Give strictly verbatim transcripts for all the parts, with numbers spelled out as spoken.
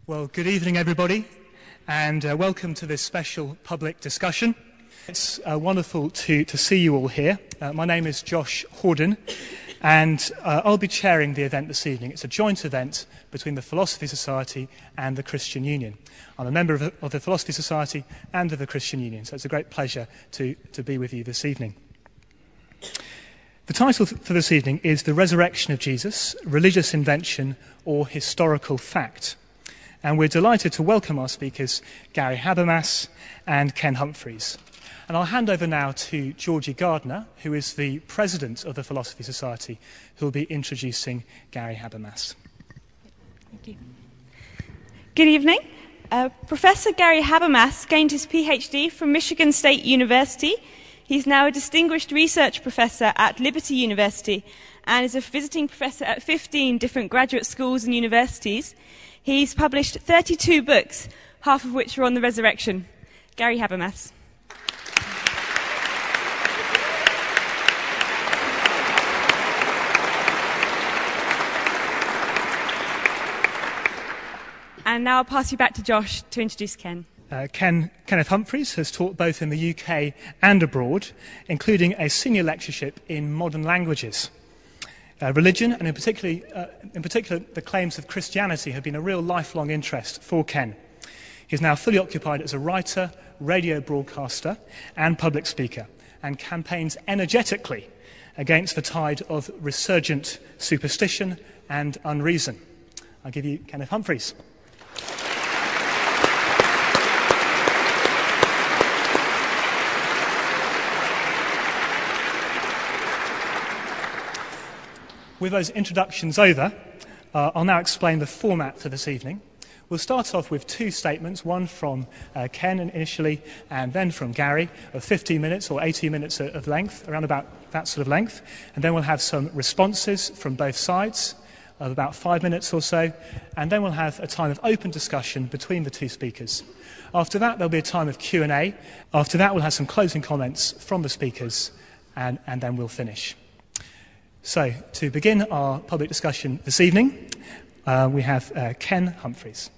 Well, good evening, everybody, and uh, welcome to this special public discussion. It's uh, wonderful to, to see you all here. Uh, my name is Josh Horden, and uh, I'll be chairing the event this evening. It's a joint event between the Philosophy Society and the Christian Union. I'm a member of, of the Philosophy Society and of the Christian Union, so it's a great pleasure to, to be with you this evening. The title for this evening is The Resurrection of Jesus, Religious Invention or Historical Fact. And we're delighted to welcome our speakers, Gary Habermas and Ken Humphreys. And I'll hand over now to Georgie Gardner, who is the president of the Philosophy Society, who will be introducing Gary Habermas. Thank you. Good evening. Uh, Professor Gary Habermas gained his PhD from Michigan State University. He's now a distinguished research professor at Liberty University and is a visiting professor at fifteen different graduate schools and universities. He's published thirty-two books, half of which are on the resurrection. Gary Habermas. And now I'll pass you back to Josh to introduce Ken. Uh, Ken, Kenneth Humphreys has taught both in the U K and abroad, including a senior lectureship in modern languages. Uh, religion, and in particular, uh, in particular the claims of Christianity, have been a real lifelong interest for Ken. He's now fully occupied as a writer, radio broadcaster, and public speaker, and campaigns energetically against the tide of resurgent superstition and unreason. I'll give you Kenneth Humphreys. With those introductions over, uh, I'll now explain the format for this evening. We'll start off with two statements, one from uh, Ken initially, and then from Gary, of fifteen minutes or eighteen minutes of length, around about that sort of length. And then we'll have some responses from both sides of about five minutes or so. And then we'll have a time of open discussion between the two speakers. After that, there'll be a time of Q and A. After that, we'll have some closing comments from the speakers, and, and then we'll finish. So, to begin our public discussion this evening, uh, we have uh, Ken Humphreys.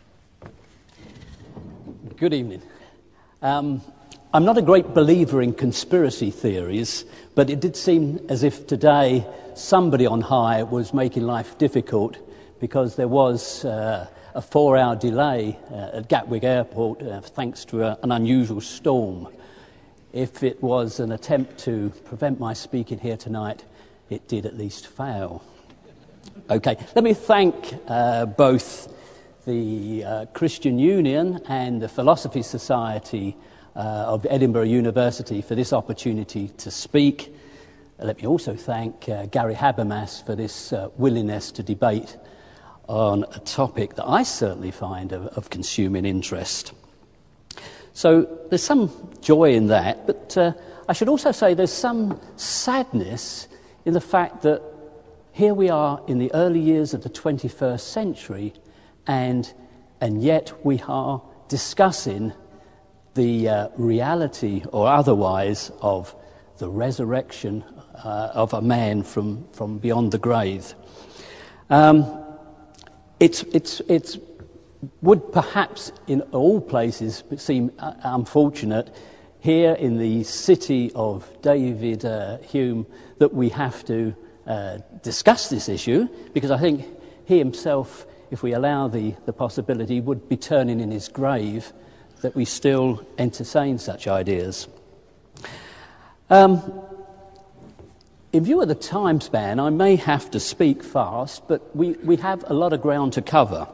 Good evening. Um, I'm not a great believer in conspiracy theories, but it did seem as if today somebody on high was making life difficult because there was uh, a four-hour delay uh, at Gatwick Airport uh, thanks to a, an unusual storm. If it was an attempt to prevent my speaking here tonight, it did at least fail. Okay, let me thank uh, both the uh, Christian Union and the Philosophy Society uh, of Edinburgh University for this opportunity to speak. Let me also thank uh, Gary Habermas for this uh, willingness to debate on a topic that I certainly find of, of consuming interest. So there's some joy in that, but uh, I should also say there's some sadness in the fact that here we are in the early years of the twenty-first century, and and yet we are discussing the uh, reality or otherwise of the resurrection uh, of a man from, from beyond the grave. Um, it's it's it's would perhaps in all places seem uh, unfortunate here in the city of David uh, Hume that we have to uh, discuss this issue, because I think he himself, if we allow the, the possibility, would be turning in his grave that we still entertain such ideas. Um, in view of the time span, I may have to speak fast, but we, we have a lot of ground to cover.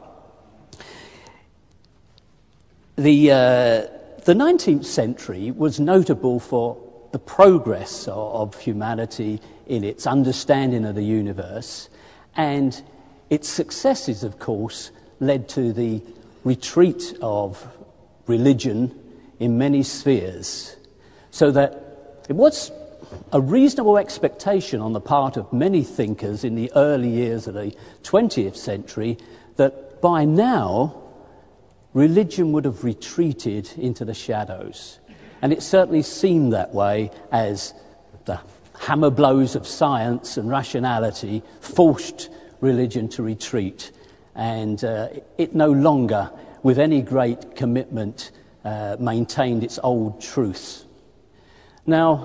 The... Uh, The nineteenth century was notable for the progress of humanity in its understanding of the universe, and its successes, of course, led to the retreat of religion in many spheres, so that it was a reasonable expectation on the part of many thinkers in the early years of the twentieth century that by now religion would have retreated into the shadows. And it certainly seemed that way as the hammer blows of science and rationality forced religion to retreat. and uh, it no longer, with any great commitment, uh, maintained its old truths. Now,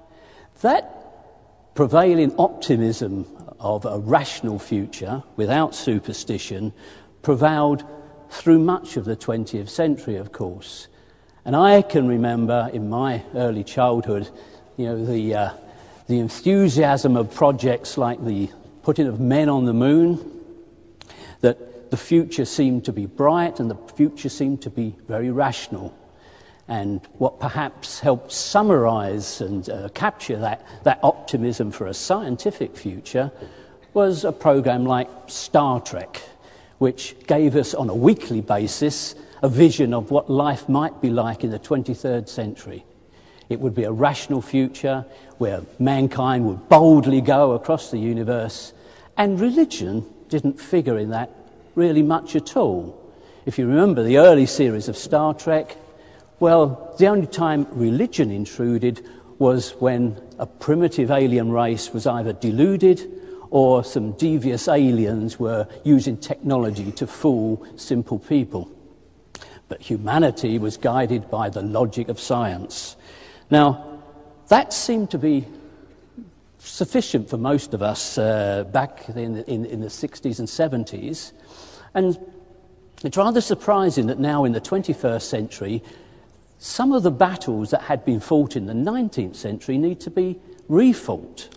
that prevailing optimism of a rational future without superstition prevailed through much of the twentieth century, of course. And I can remember in my early childhood, you know, the uh, the enthusiasm of projects like the putting of men on the moon, that the future seemed to be bright and the future seemed to be very rational. And what perhaps helped summarize and uh, capture that, that optimism for a scientific future was a program like Star Trek, which gave us on a weekly basis a vision of what life might be like in the twenty-third century. It would be a rational future where mankind would boldly go across the universe, and religion didn't figure in that really much at all. If you remember the early series of Star Trek, well, the only time religion intruded was when a primitive alien race was either deluded or some devious aliens were using technology to fool simple people. But humanity was guided by the logic of science. Now, that seemed to be sufficient for most of us uh, back in the, in, in the sixties and seventies. And it's rather surprising that now in the twenty-first century, some of the battles that had been fought in the nineteenth century need to be refought.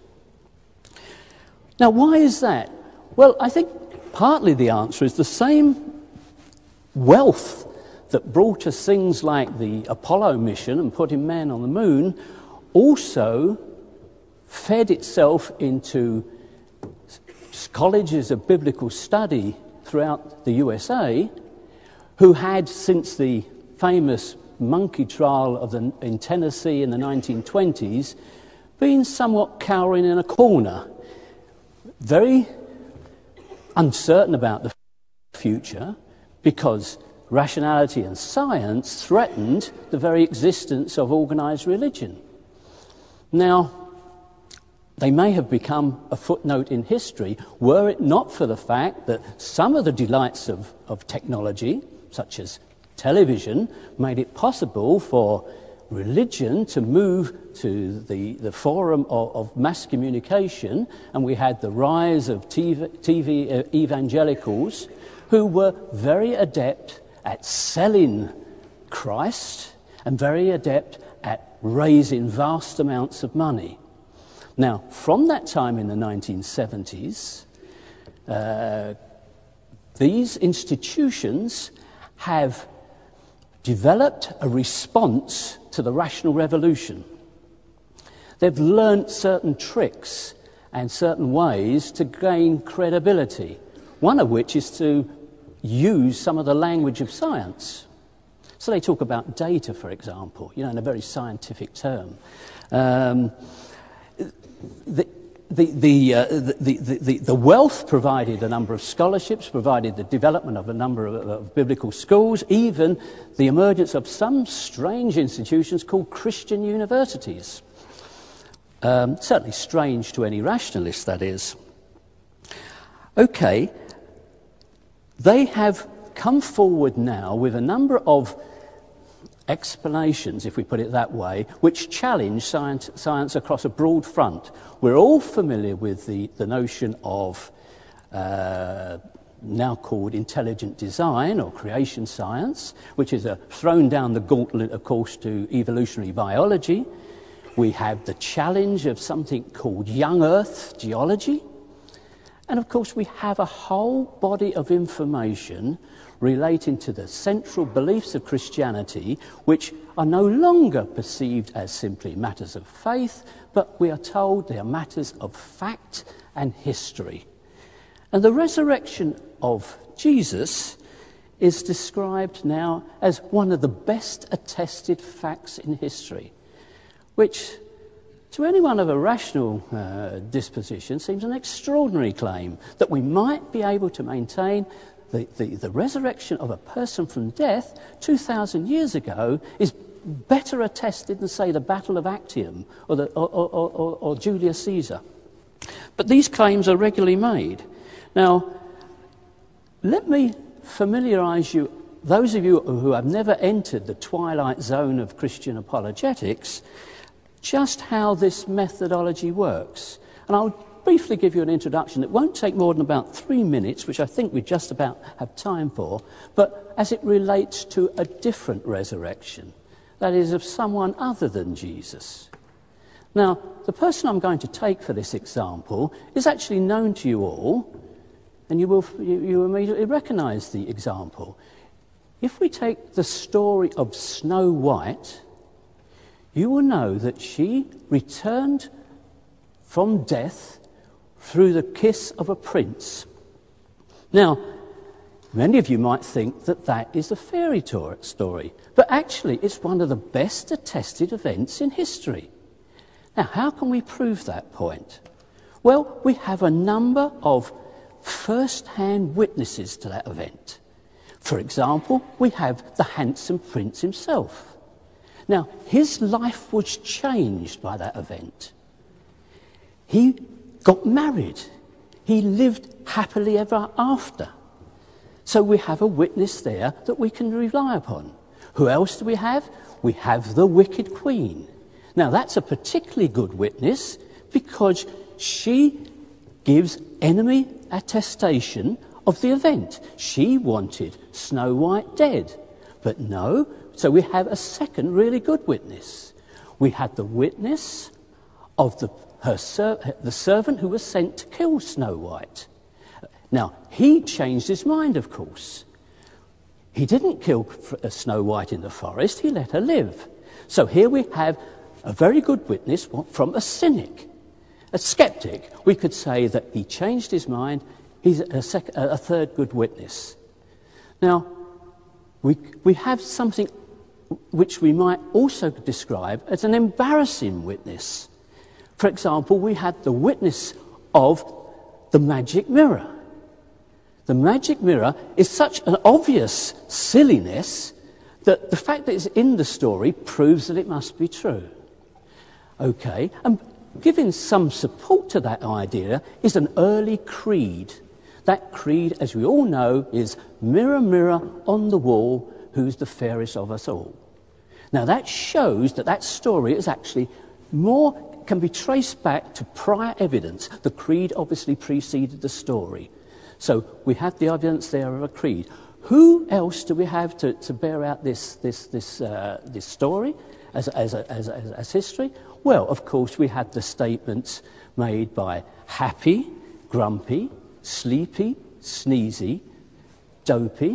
Now, why is that? Well, I think partly the answer is the same wealth that brought us things like the Apollo mission and putting man on the moon also fed itself into colleges of biblical study throughout the U S A, who had, since the famous monkey trial of the, in Tennessee in the nineteen twenties, been somewhat cowering in a corner, very uncertain about the future, because rationality and science threatened the very existence of organized religion. Now, they may have become a footnote in history were it not for the fact that some of the delights of, of technology, such as television, made it possible for religion to move to the, the forum of, of mass communication, and we had the rise of T V, T V evangelicals who were very adept at selling Christ and very adept at raising vast amounts of money. Now, from that time in the nineteen seventies, uh, these institutions have developed a response to the rational revolution. They've learnt certain tricks and certain ways to gain credibility, one of which is to use some of the language of science. So they talk about data, for example, you know, in a very scientific term. Um, the, the, the, uh, the, the, the, the wealth provided a number of scholarships, provided the development of a number of, of biblical schools, even the emergence of some strange institutions called Christian universities. Um, certainly strange to any rationalist, that is. Okay, they have come forward now with a number of explanations, if we put it that way, which challenge science, science across a broad front. We're all familiar with the, the notion of uh, now called intelligent design or creation science, which is a thrown down the gauntlet, of course, to evolutionary biology. We have the challenge of something called young Earth geology. And of course, we have a whole body of information relating to the central beliefs of Christianity, which are no longer perceived as simply matters of faith, but we are told they are matters of fact and history. And the resurrection of Jesus is described now as one of the best attested facts in history, which to anyone of a rational uh, disposition seems an extraordinary claim, that we might be able to maintain the, the, the resurrection of a person from death two thousand years ago is better attested than, say, the Battle of Actium or, the, or, or, or, or Julius Caesar. But these claims are regularly made. Now, let me familiarise you, those of you who have never entered the twilight zone of Christian apologetics, just how this methodology works. And I'll briefly give you an introduction. It won't take more than about three minutes, which I think we just about have time for, but as it relates to a different resurrection, that is, of someone other than Jesus. Now, the person I'm going to take for this example is actually known to you all, and you will you, you immediately recognise the example. If we take the story of Snow White, you will know that she returned from death through the kiss of a prince. Now, many of you might think that that is a fairy tale story, but actually it's one of the best attested events in history. Now, how can we prove that point? Well, we have a number of first-hand witnesses to that event. For example, we have the handsome prince himself. Now, his life was changed by that event. He got married. He lived happily ever after. So we have a witness there that we can rely upon. Who else do we have? We have the wicked queen. Now, that's a particularly good witness because she gives enemy attestation of the event. She wanted Snow White dead. But no, so we have a second really good witness. We had the witness of the, her ser- the servant who was sent to kill Snow White. Now, he changed his mind, of course. He didn't kill Snow White in the forest, he let her live. So here we have a very good witness from a cynic. A skeptic, we could say that he changed his mind. He's a, sec- a third good witness. Now, we, we have something which we might also describe as an embarrassing witness. For example, we had the witness of the magic mirror. The magic mirror is such an obvious silliness that the fact that it's in the story proves that it must be true. Okay, and giving some support to that idea is an early creed. That creed, as we all know, is mirror, mirror on the wall, who's the fairest of us all. Now that shows that that story is actually more, can be traced back to prior evidence. The creed obviously preceded the story. So we have the evidence there of a creed. Who else do we have to, to bear out this, this, this, uh, this story as, as, as, as, as history? Well, of course, we had the statements made by Happy, Grumpy, Sleepy, Sneezy, Dopey,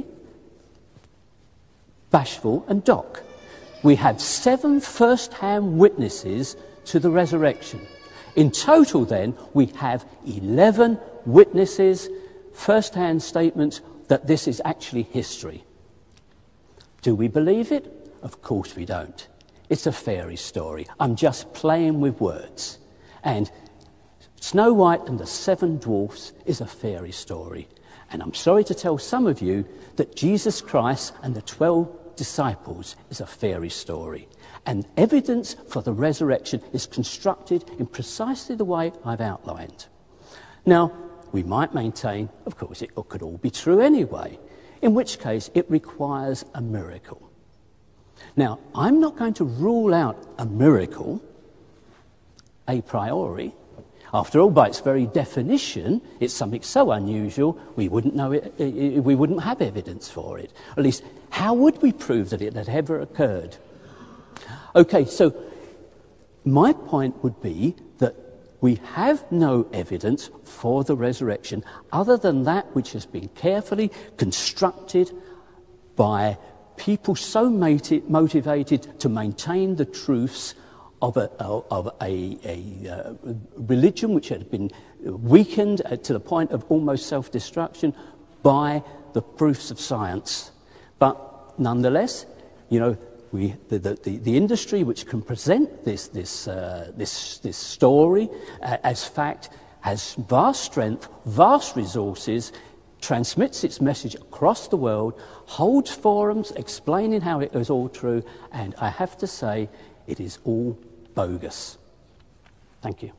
Bashful and Doc. We had seven first-hand witnesses to the resurrection. In total, then, we have eleven witnesses, first-hand statements that this is actually history. Do we believe it? Of course we don't. It's a fairy story. I'm just playing with words. And Snow White and the Seven Dwarfs is a fairy story. And I'm sorry to tell some of you that Jesus Christ and the twelve disciples is a fairy story. And evidence for the resurrection is constructed in precisely the way I've outlined. Now, we might maintain, of course, it could all be true anyway, in which case it requires a miracle. Now, I'm not going to rule out a miracle a priori. After all, by its very definition, it's something so unusual we wouldn't know it, we wouldn't have evidence for it. At least, how would we prove that it had ever occurred? Okay, so my point would be that we have no evidence for the resurrection other than that which has been carefully constructed by people so motivated to maintain the truths of a, of a, a uh, religion which had been weakened to the point of almost self-destruction by the proofs of science. But nonetheless, you know, we, the, the, the industry which can present this, this, uh, this, this story uh, as fact has vast strength, vast resources, transmits its message across the world, holds forums explaining how it is all true, and I have to say, it is all bogus. Thank you.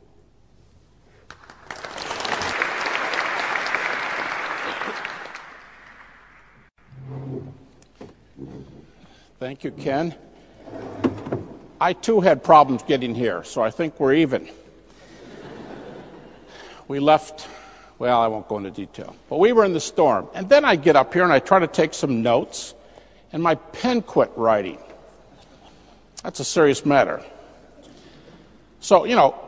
Thank you, Ken. I, too, had problems getting here, so I think we're even. We left, well, I won't go into detail, but we were in the storm. And then I get up here and I try to take some notes, and my pen quit writing. That's a serious matter. So, you know,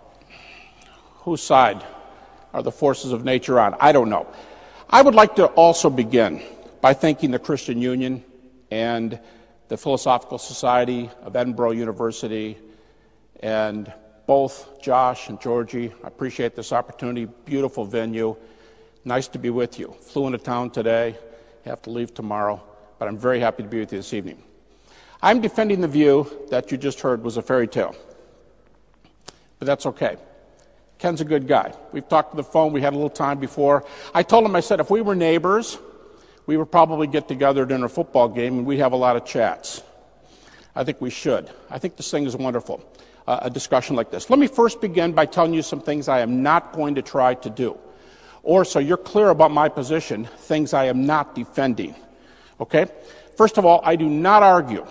whose side are the forces of nature on? I don't know. I would like to also begin by thanking the Christian Union and the Philosophical Society of Edinburgh University, and both Josh and Georgie. I appreciate this opportunity. Beautiful venue. Nice to be with you. Flew into town today. Have to leave tomorrow, but I'm very happy to be with you this evening. I'm defending the view that you just heard was a fairy tale, but that's okay. Ken's a good guy. We've talked on the phone. We had a little time before. I told him, I said, if we were neighbors, we would probably get together during a football game and we'd have a lot of chats. I think we should. I think this thing is wonderful, uh, a discussion like this. Let me first begin by telling you some things I am not going to try to do. Or, so you're clear about my position, things I am not defending. Okay? First of all, I do not argue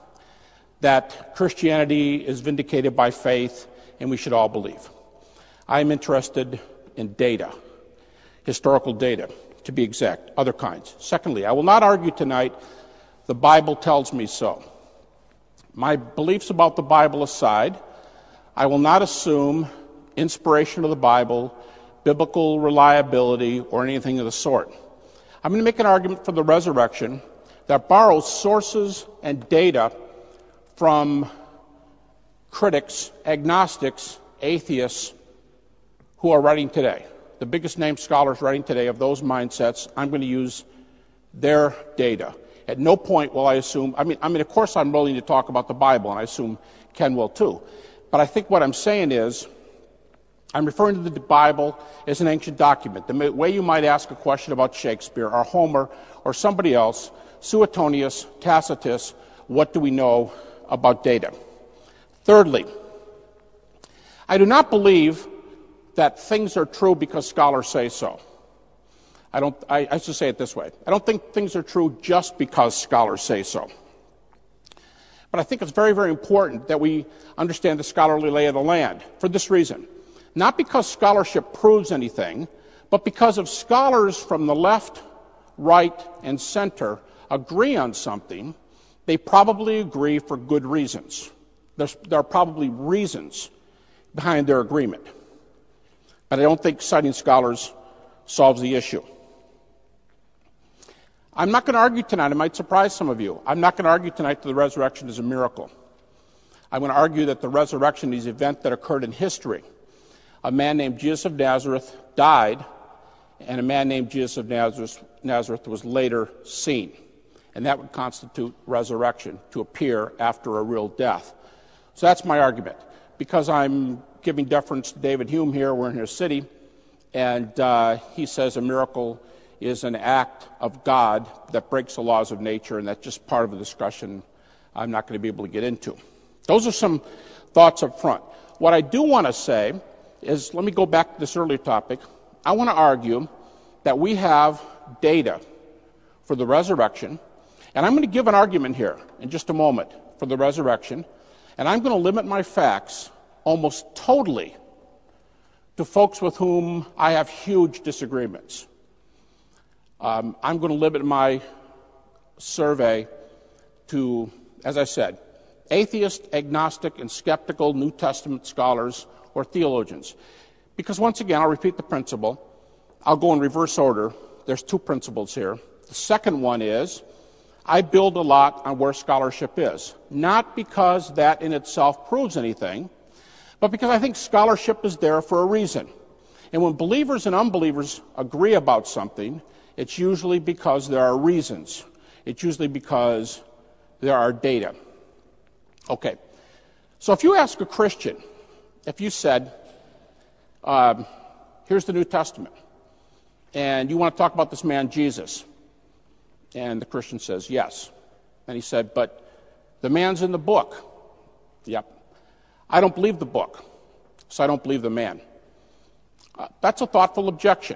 that Christianity is vindicated by faith and we should all believe. I am interested in data, historical data, to be exact, other kinds. Secondly, I will not argue tonight the Bible tells me so. My beliefs about the Bible aside, I will not assume inspiration of the Bible, biblical reliability, or anything of the sort. I'm going to make an argument for the resurrection that borrows sources and data from critics, agnostics, atheists who are writing today. The biggest name scholars writing today of those mindsets, I'm going to use their data. At no point will I assume, I mean, I mean, of course I'm willing to talk about the Bible, and I assume Ken will too. But I think what I'm saying is, I'm referring to the Bible as an ancient document. The way you might ask a question about Shakespeare or Homer or somebody else, Suetonius, Tacitus, what do we know about data? Thirdly, I do not believe that things are true because scholars say so. I don't, I, I should say it this way. I don't think things are true just because scholars say so. But I think it's very, very important that we understand the scholarly lay of the land for this reason. Not because scholarship proves anything, but because if scholars from the left, right, and center agree on something, they probably agree for good reasons. There's, there are probably reasons behind their agreement. But I don't think citing scholars solves the issue. I'm not going to argue tonight. It might surprise some of you. I'm not going to argue tonight that the resurrection is a miracle. I'm going to argue that the resurrection is an event that occurred in history. A man named Jesus of Nazareth died, and a man named Jesus of Nazareth, Nazareth was later seen. And that would constitute resurrection, to appear after a real death. So that's my argument. Because I'm giving deference to David Hume here, we're in his city, and uh, he says a miracle is an act of God that breaks the laws of nature, and that's just part of a discussion I'm not going to be able to get into. Those are some thoughts up front. What I do want to say is, let me go back to this earlier topic. I want to argue that we have data for the resurrection, and I'm going to give an argument here in just a moment for the resurrection, and I'm going to limit my facts almost totally to folks with whom I have huge disagreements. Um, I'm going to limit my survey to, as I said, atheist, agnostic, and skeptical New Testament scholars or theologians. Because once again, I'll repeat the principle. I'll go in reverse order. There's two principles here. The second one is, I build a lot on where scholarship is. Not because that in itself proves anything, but because I think scholarship is there for a reason. And when believers and unbelievers agree about something, it's usually because there are reasons. It's usually because there are data. Okay. So if you ask a Christian, if you said, um, here's the New Testament, and you want to talk about this man Jesus, and the Christian says, yes. And he said, but the man's in the book. Yep. I don't believe the book, so I don't believe the man. Uh, that's a thoughtful objection.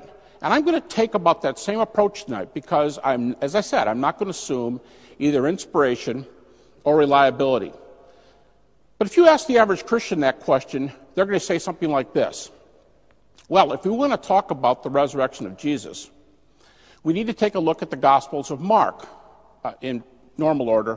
And I'm going to take about that same approach tonight because, I'm, as I said, I'm not going to assume either inspiration or reliability. But if you ask the average Christian that question, they're going to say something like this. Well, if we want to talk about the resurrection of Jesus, we need to take a look at the Gospels of Mark uh, in normal order.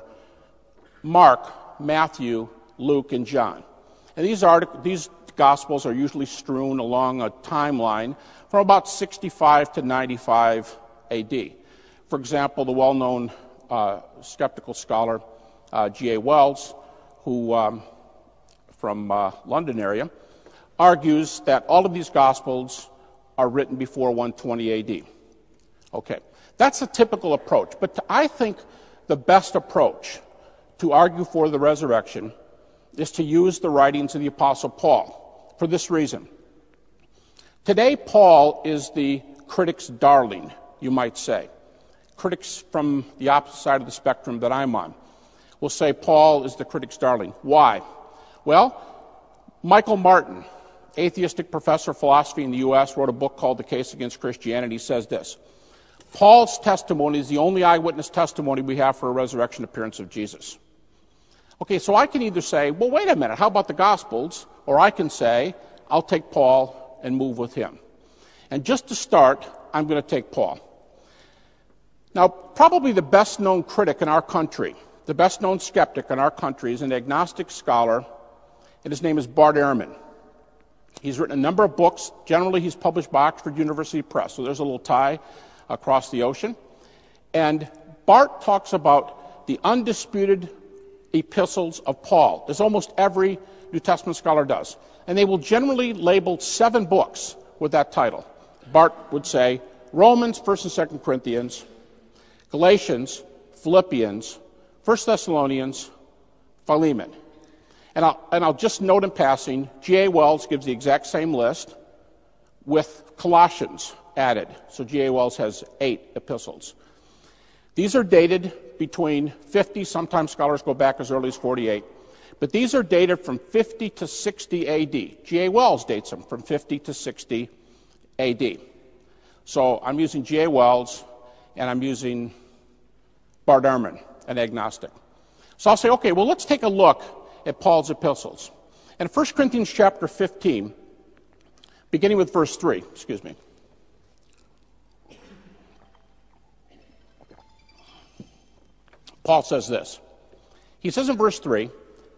Mark, Matthew, Luke, and John. And these, artic- these Gospels are usually strewn along a timeline from about sixty-five to ninety-five A D. For example, the well-known uh, skeptical scholar uh, G A Wells, who um, from uh, London area, argues that all of these Gospels are written before one twenty A D. Okay, that's a typical approach, but I think the best approach to argue for the resurrection is to use the writings of the Apostle Paul, for this reason. Today, Paul is the critic's darling, you might say. Critics from the opposite side of the spectrum that I'm on will say Paul is the critic's darling. Why? Well, Michael Martin, atheistic professor of philosophy in the U S, wrote a book called The Case Against Christianity. He says this: Paul's testimony is the only eyewitness testimony we have for a resurrection appearance of Jesus. Okay, so I can either say, well, wait a minute, how about the Gospels? Or I can say, I'll take Paul and move with him. And just to start, I'm going to take Paul. Now, probably the best-known critic in our country, the best-known skeptic in our country is an agnostic scholar, and his name is Bart Ehrman. He's written a number of books. Generally, he's published by Oxford University Press, so there's a little tie across the ocean. And Bart talks about the undisputed epistles of Paul, as almost every New Testament scholar does. And they will generally label seven books with that title. Bart would say Romans, First and Second Corinthians, Galatians, Philippians, First Thessalonians, Philemon. And I'll, and I'll just note in passing, G A Wells gives the exact same list with Colossians added. So G A Wells has eight epistles. These are dated between fifty, sometimes scholars go back as early as forty-eight, but these are dated from fifty to sixty A D. G A Wells dates them from fifty to sixty A D. So I'm using G A Wells, and I'm using Bart Ehrman, an agnostic. So I'll say, okay, well, let's take a look at Paul's epistles. In First Corinthians chapter fifteen, beginning with verse three, excuse me. Paul says this. He says in verse three,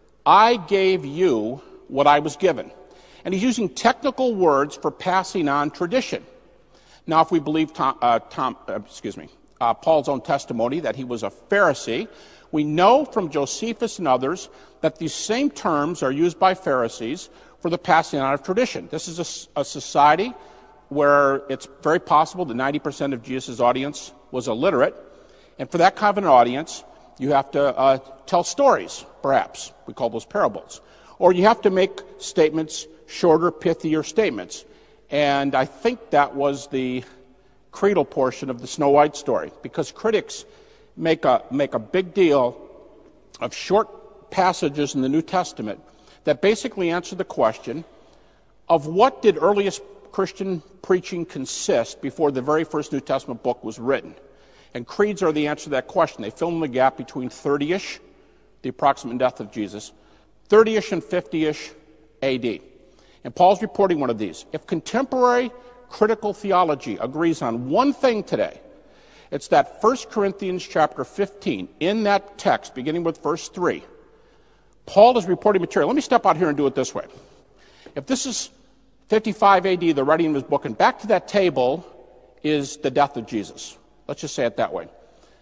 I gave you what I was given. And he's using technical words for passing on tradition. Now, if we believe Tom, uh, Tom uh, excuse me, uh, Paul's own testimony that he was a Pharisee, we know from Josephus and others that these same terms are used by Pharisees for the passing on of tradition. This is a, a society where it's very possible that ninety percent of Jesus' audience was illiterate. And for that kind of an audience, you have to uh, tell stories, perhaps. We call those parables. Or you have to make statements, shorter, pithier statements. And I think that was the cradle portion of the Snow White story, because critics make a, make a big deal of short passages in the New Testament that basically answer the question of what did earliest Christian preaching consist before the very first New Testament book was written. And creeds are the answer to that question. They fill in the gap between thirty-ish, the approximate death of Jesus, thirty-ish and fifty-ish A D. And Paul's reporting one of these. If contemporary critical theology agrees on one thing today, it's that First Corinthians chapter fifteen, in that text, beginning with verse three, Paul is reporting material. Let me step out here and do it this way. If this is fifty-five A D, the writing of his book, and back to that table is the death of Jesus. Let's just say it that way.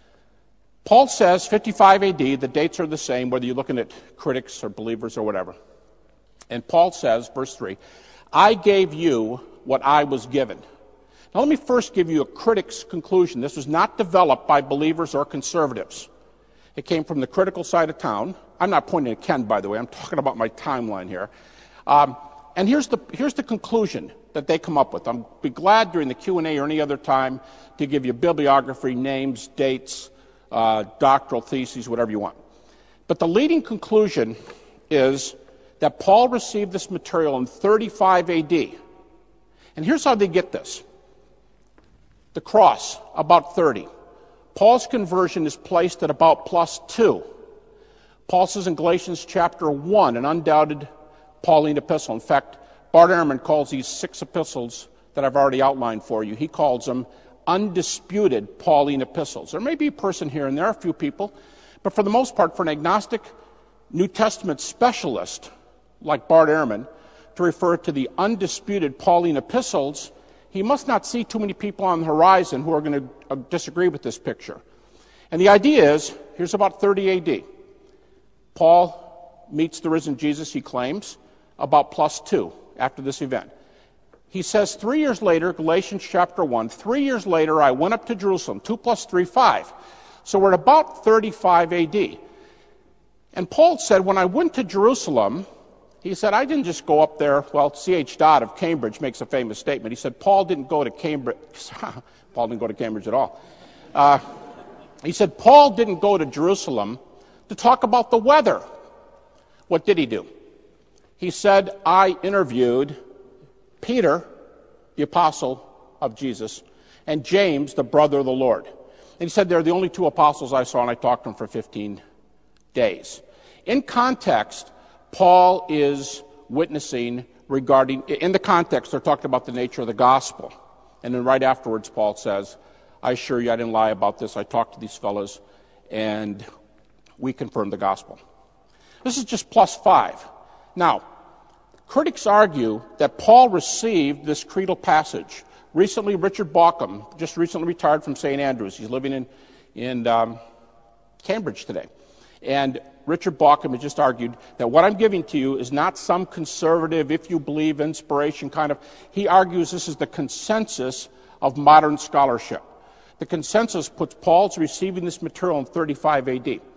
Paul says fifty-five A D, the dates are the same, whether you're looking at critics or believers or whatever. And Paul says, verse three, I gave you what I was given. Now let me first give you a critic's conclusion. This was not developed by believers or conservatives. It came from the critical side of town. I'm not pointing at Ken, by the way. I'm talking about my timeline here. Um, and here's the, here's the conclusion that they come up with. I'll be glad during the Q and A or any other time to give you bibliography, names, dates, uh, doctoral theses, whatever you want. But the leading conclusion is that Paul received this material in thirty-five A D. And here's how they get this. The cross, about thirty. Paul's conversion is placed at about plus two. Paul says in Galatians chapter one, an undoubted Pauline epistle. In fact, Bart Ehrman calls these six epistles that I've already outlined for you, he calls them undisputed Pauline epistles. There may be a person here and there, a few people, but for the most part, for an agnostic New Testament specialist like Bart Ehrman to refer to the undisputed Pauline epistles, he must not see too many people on the horizon who are going to disagree with this picture. And the idea is, here's about thirty A D. Paul meets the risen Jesus, he claims, about plus two after this event. He says three years later, Galatians chapter one, three years later I went up to Jerusalem, two plus three, five. So we're at about thirty-five A D. And Paul said, when I went to Jerusalem, he said, I didn't just go up there. Well, C H Dodd of Cambridge makes a famous statement. He said, Paul didn't go to Cambridge. Paul didn't go to Cambridge at all. Uh, he said, Paul didn't go to Jerusalem to talk about the weather. What did he do? He said, I interviewed Peter, the apostle of Jesus, and James, the brother of the Lord. And he said, they're the only two apostles I saw, and I talked to them for fifteen days. In context, Paul is witnessing regarding, in the context, they're talking about the nature of the gospel. And then right afterwards, Paul says, I assure you I didn't lie about this. I talked to these fellows, and we confirmed the gospel. This is just plus five. Now, critics argue that Paul received this creedal passage. Recently, Richard Bauckham, just recently retired from Saint Andrews. He's living in, in um, Cambridge today. And Richard Bauckham has just argued that what I'm giving to you is not some conservative, if you believe, inspiration kind of. He argues this is the consensus of modern scholarship. The consensus puts Paul's receiving this material in thirty-five A D.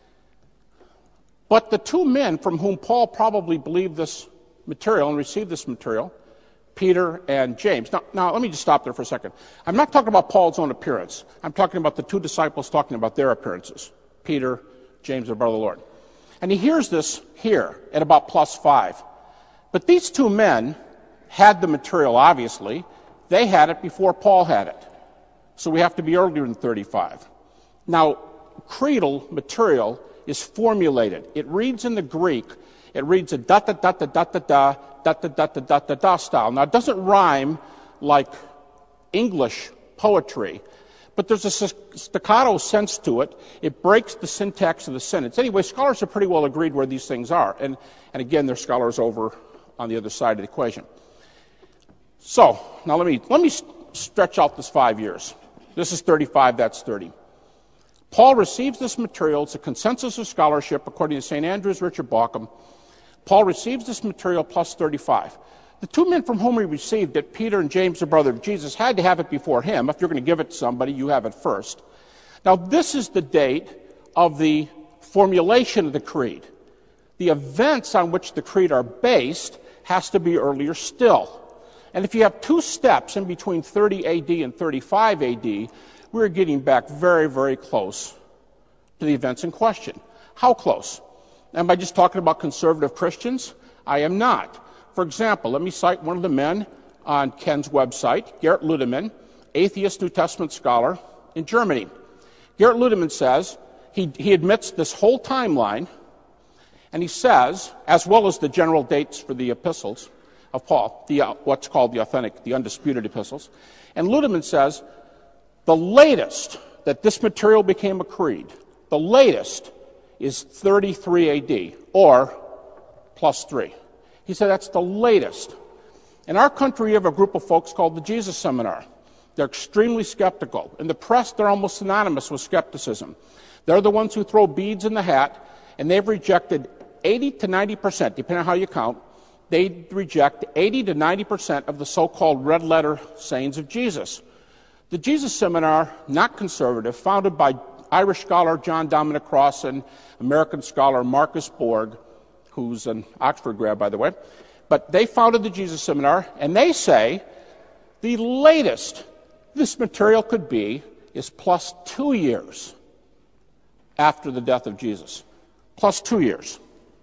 But the two men from whom Paul probably believed this material and received this material, Peter and James. Now, now, let me just stop there for a second. I'm not talking about Paul's own appearance. I'm talking about the two disciples talking about their appearances. Peter, James, the brother of the Lord. And he hears this here at about plus five. But these two men had the material, obviously. They had it before Paul had it. So we have to be earlier than thirty-five. Now, creedal material is formulated. It reads in the Greek, it reads a da da da da da da da da da da da da da da style. Now, it doesn't rhyme like English poetry, but there's a staccato sense to it. It breaks the syntax of the sentence. Anyway, scholars have pretty well agreed where these things are. And, and again, there's scholars over on the other side of the equation. So, now let me, let me stretch out this five years. This is thirty-five, that's thirty. Paul receives this material. It's a consensus of scholarship, according to Saint Andrews, Richard Bauckham. Paul receives this material plus thirty-five. The two men from whom he received it, Peter and James, the brother of Jesus, had to have it before him. If you're going to give it to somebody, you have it first. Now, this is the date of the formulation of the creed. The events on which the creed are based has to be earlier still. And if you have two steps in between thirty A D and thirty-five A D, we're getting back very, very close to the events in question. How close? Am I just talking about conservative Christians? I am not. For example, let me cite one of the men on Ken's website, Gerrit Ludemann, atheist New Testament scholar in Germany. Gerrit Ludemann says, he, he admits this whole timeline, and he says, as well as the general dates for the epistles of Paul, the, uh, what's called the authentic, the undisputed epistles, and Ludemann says, the latest that this material became a creed, the latest is thirty-three A D, or plus three. He said that's the latest. In our country, we have a group of folks called the Jesus Seminar. They're extremely skeptical. In the press, they're almost synonymous with skepticism. They're the ones who throw beads in the hat, and they've rejected eighty to ninety percent, depending on how you count, they reject eighty to ninety percent of the so-called red letter sayings of Jesus. The Jesus Seminar, not conservative, founded by Irish scholar John Dominic Cross and American scholar Marcus Borg, who's an Oxford grad, by the way. But they founded the Jesus Seminar, and they say the latest this material could be is plus two years after the death of Jesus. Plus two years.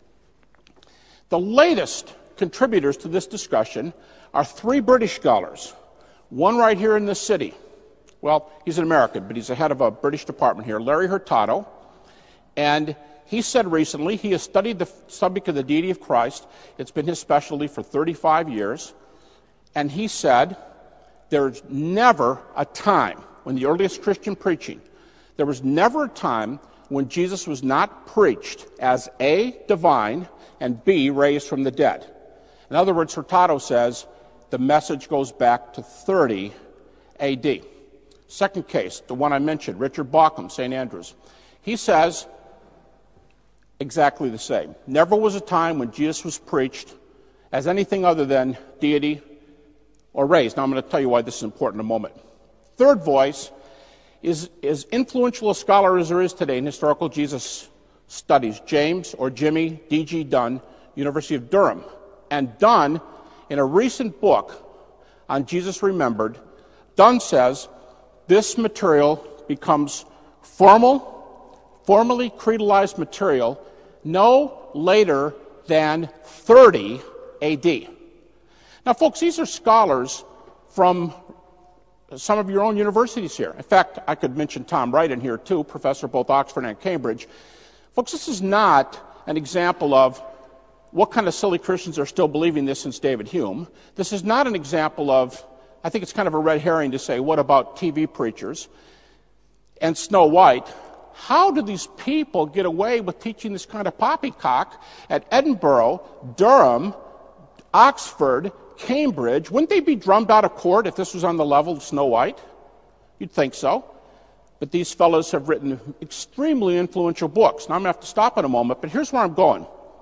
The latest contributors to this discussion are three British scholars, one right here in this city, Well, he's an American, but he's the head of a British department here, Larry Hurtado. And he said recently he has studied the subject of the deity of Christ. It's been his specialty for thirty-five years. And he said there's never a time when the earliest Christian preaching, there was never a time when Jesus was not preached as A, divine, and B, raised from the dead. In other words, Hurtado says the message goes back to thirty A D. Second case, the one I mentioned, Richard Bauckham, Saint Andrews. He says exactly the same. Never was a time when Jesus was preached as anything other than deity or raised. Now I'm going to tell you why this is important in a moment. Third voice is as influential a scholar as there is today in historical Jesus studies, James or Jimmy D G Dunn, University of Durham. And Dunn, in a recent book on Jesus Remembered, Dunn says this material becomes formal, formally creedalized material no later than thirty A D. Now, folks, these are scholars from some of your own universities here. In fact, I could mention Tom Wright in here, too, professor of both Oxford and Cambridge. Folks, this is not an example of what kind of silly Christians are still believing this since David Hume. This is not an example of, I think it's kind of a red herring to say, what about T V preachers and Snow White? How do these people get away with teaching this kind of poppycock at Edinburgh, Durham, Oxford, Cambridge? Wouldn't they be drummed out of court if this was on the level of Snow White? You'd think so. But these fellows have written extremely influential books. Now I'm going to have to stop in a moment, but here's where I'm going.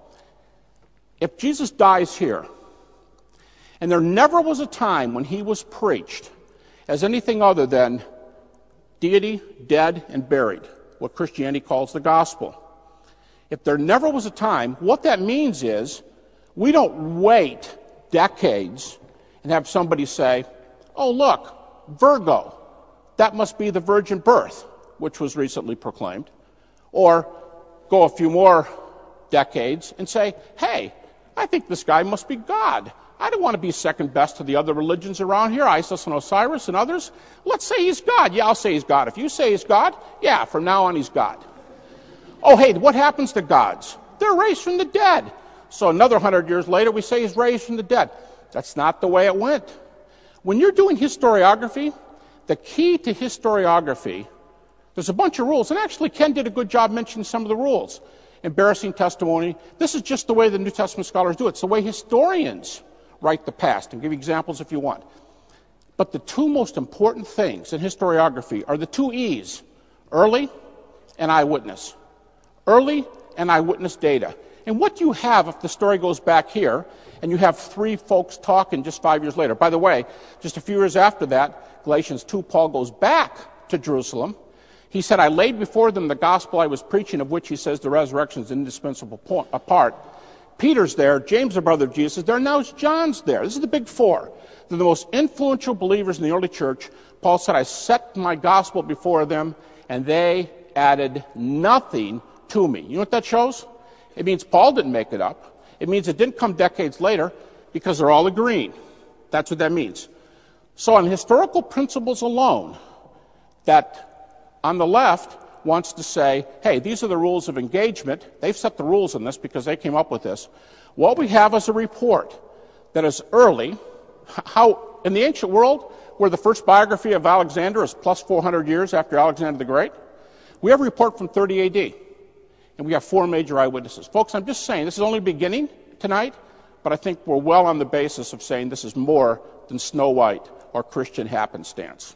If Jesus dies here, and there never was a time when he was preached as anything other than deity, dead, and buried, what Christianity calls the gospel. If there never was a time, what that means is we don't wait decades and have somebody say, oh, look, Virgo, that must be the virgin birth, which was recently proclaimed. Or go a few more decades and say, hey, I think this guy must be God. I don't want to be second best to the other religions around here, Isis and Osiris and others. Let's say he's God. Yeah, I'll say he's God. If you say he's God, yeah, from now on he's God. Oh, hey, what happens to gods? They're raised from the dead. So another hundred years later, we say he's raised from the dead. That's not the way it went. When you're doing historiography, the key to historiography, there's a bunch of rules. And actually, Ken did a good job mentioning some of the rules. Embarrassing testimony. This is just the way the New Testament scholars do it. It's the way historians write the past. And give you examples if you want. But the two most important things in historiography are the two E's, early and eyewitness. Early and eyewitness data. And what you have if the story goes back here and you have three folks talking just five years later. By the way, just a few years after that, Galatians two, Paul goes back to Jerusalem. He said, I laid before them the gospel I was preaching, of which he says the resurrection is an indispensable point, a part. Peter's there, James, the brother of Jesus, is there, now John's there. This is the big four. They're the most influential believers in the early church. Paul said, I set my gospel before them, and they added nothing to me. You know what that shows? It means Paul didn't make it up. It means it didn't come decades later because they're all agreeing. That's what that means. So on historical principles alone, that on the left wants to say, hey, these are the rules of engagement. They've set the rules in this because they came up with this. What we have is a report that is early. How, in the ancient world, where the first biography of Alexander is plus four hundred years after Alexander the Great, we have a report from thirty A D. And we have four major eyewitnesses. Folks, I'm just saying, this is only beginning tonight, but I think we're well on the basis of saying this is more than Snow White or Christian happenstance.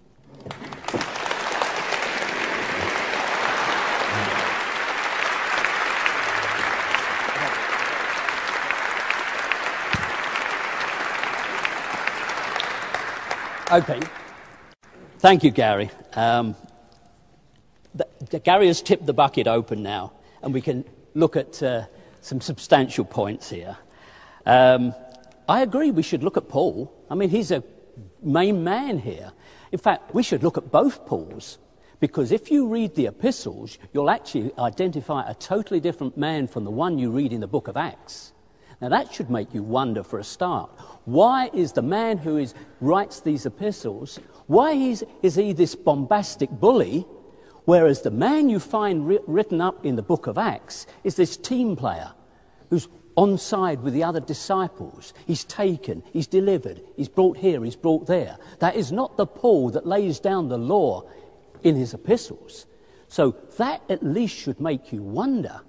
Okay. Thank you, Gary. Um, the, the, Gary has tipped the bucket open now, and we can look at uh, some substantial points here. Um, I agree we should look at Paul. I mean, he's a main man here. In fact, we should look at both Pauls, because if you read the epistles, you'll actually identify a totally different man from the one you read in the book of Acts. Now that should make you wonder for a start. Why is the man who is, writes these epistles, why is, is he this bombastic bully, whereas the man you find ri- written up in the book of Acts is this team player who's on side with the other disciples. He's taken, he's delivered, he's brought here, he's brought there. That is not the Paul that lays down the law in his epistles. So that at least should make you wonder.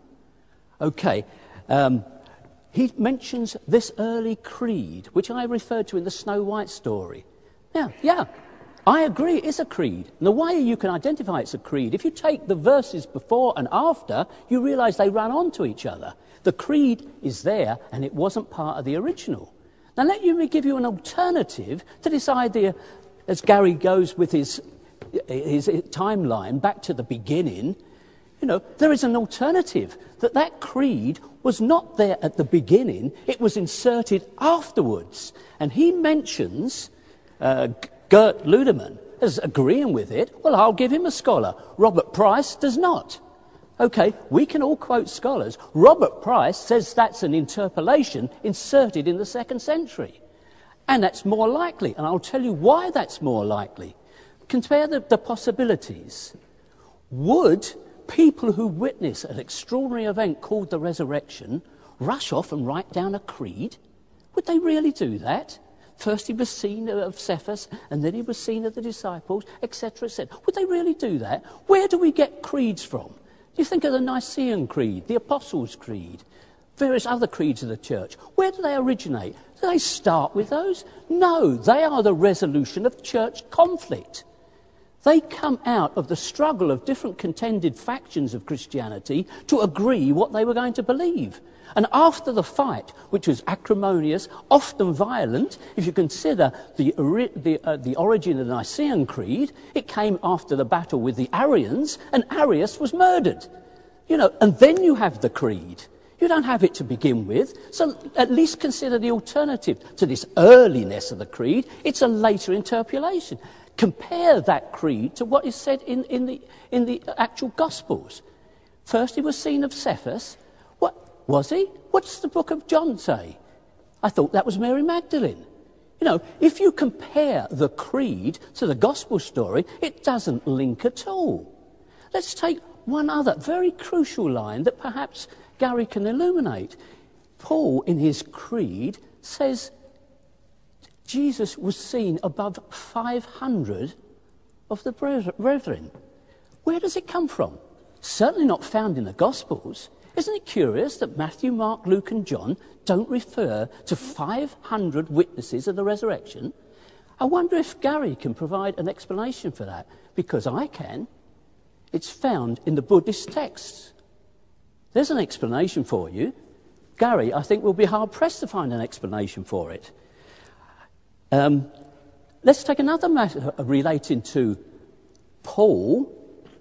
Okay, um, he mentions this early creed, which I referred to in the Snow White story. Now, yeah, I agree, it's a creed. And the way you can identify it's a creed, if you take the verses before and after, you realise they run on to each other. The creed is there, and it wasn't part of the original. Now let me give you an alternative to this idea, as Gary goes with his, his timeline back to the beginning. You know, there is an alternative, that that creed was not there at the beginning, it was inserted afterwards. And he mentions uh, Gert Ludemann as agreeing with it. Well, I'll give him a scholar. Robert Price does not. Okay, we can all quote scholars. Robert Price says that's an interpolation inserted in the second century. And that's more likely, and I'll tell you why that's more likely. Compare the, the possibilities. Would people who witness an extraordinary event called the resurrection rush off and write down a creed? Would they really do that? First he was seen of Cephas, and then he was seen of the disciples, et cetera, et cetera. Would they really do that? Where do we get creeds from? You think of the Nicene Creed, the Apostles' Creed, various other creeds of the church. Where do they originate? Do they start with those? No, they are the resolution of church conflict. They come out of the struggle of different contended factions of Christianity to agree what they were going to believe. And after the fight, which was acrimonious, often violent, if you consider the, the, uh, the origin of the Nicene Creed, it came after the battle with the Arians, and Arius was murdered. You know, and then you have the creed. You don't have it to begin with, so at least consider the alternative to this earliness of the creed. It's a later interpolation. Compare that creed to what is said in, in, the, in the actual Gospels. First he was seen of Cephas. What was he? What does the book of John say? I thought that was Mary Magdalene. You know, if you compare the creed to the Gospel story, it doesn't link at all. Let's take one other very crucial line that perhaps Gary can illuminate. Paul, in his creed, says Jesus was seen above five hundred of the brethren. Where does it come from? Certainly not found in the Gospels. Isn't it curious that Matthew, Mark, Luke and John don't refer to five hundred witnesses of the resurrection? I wonder if Gary can provide an explanation for that, because I can. It's found in the Buddhist texts. There's an explanation for you. Gary, I think, will be hard-pressed to find an explanation for it. Um, let's take another matter relating to Paul.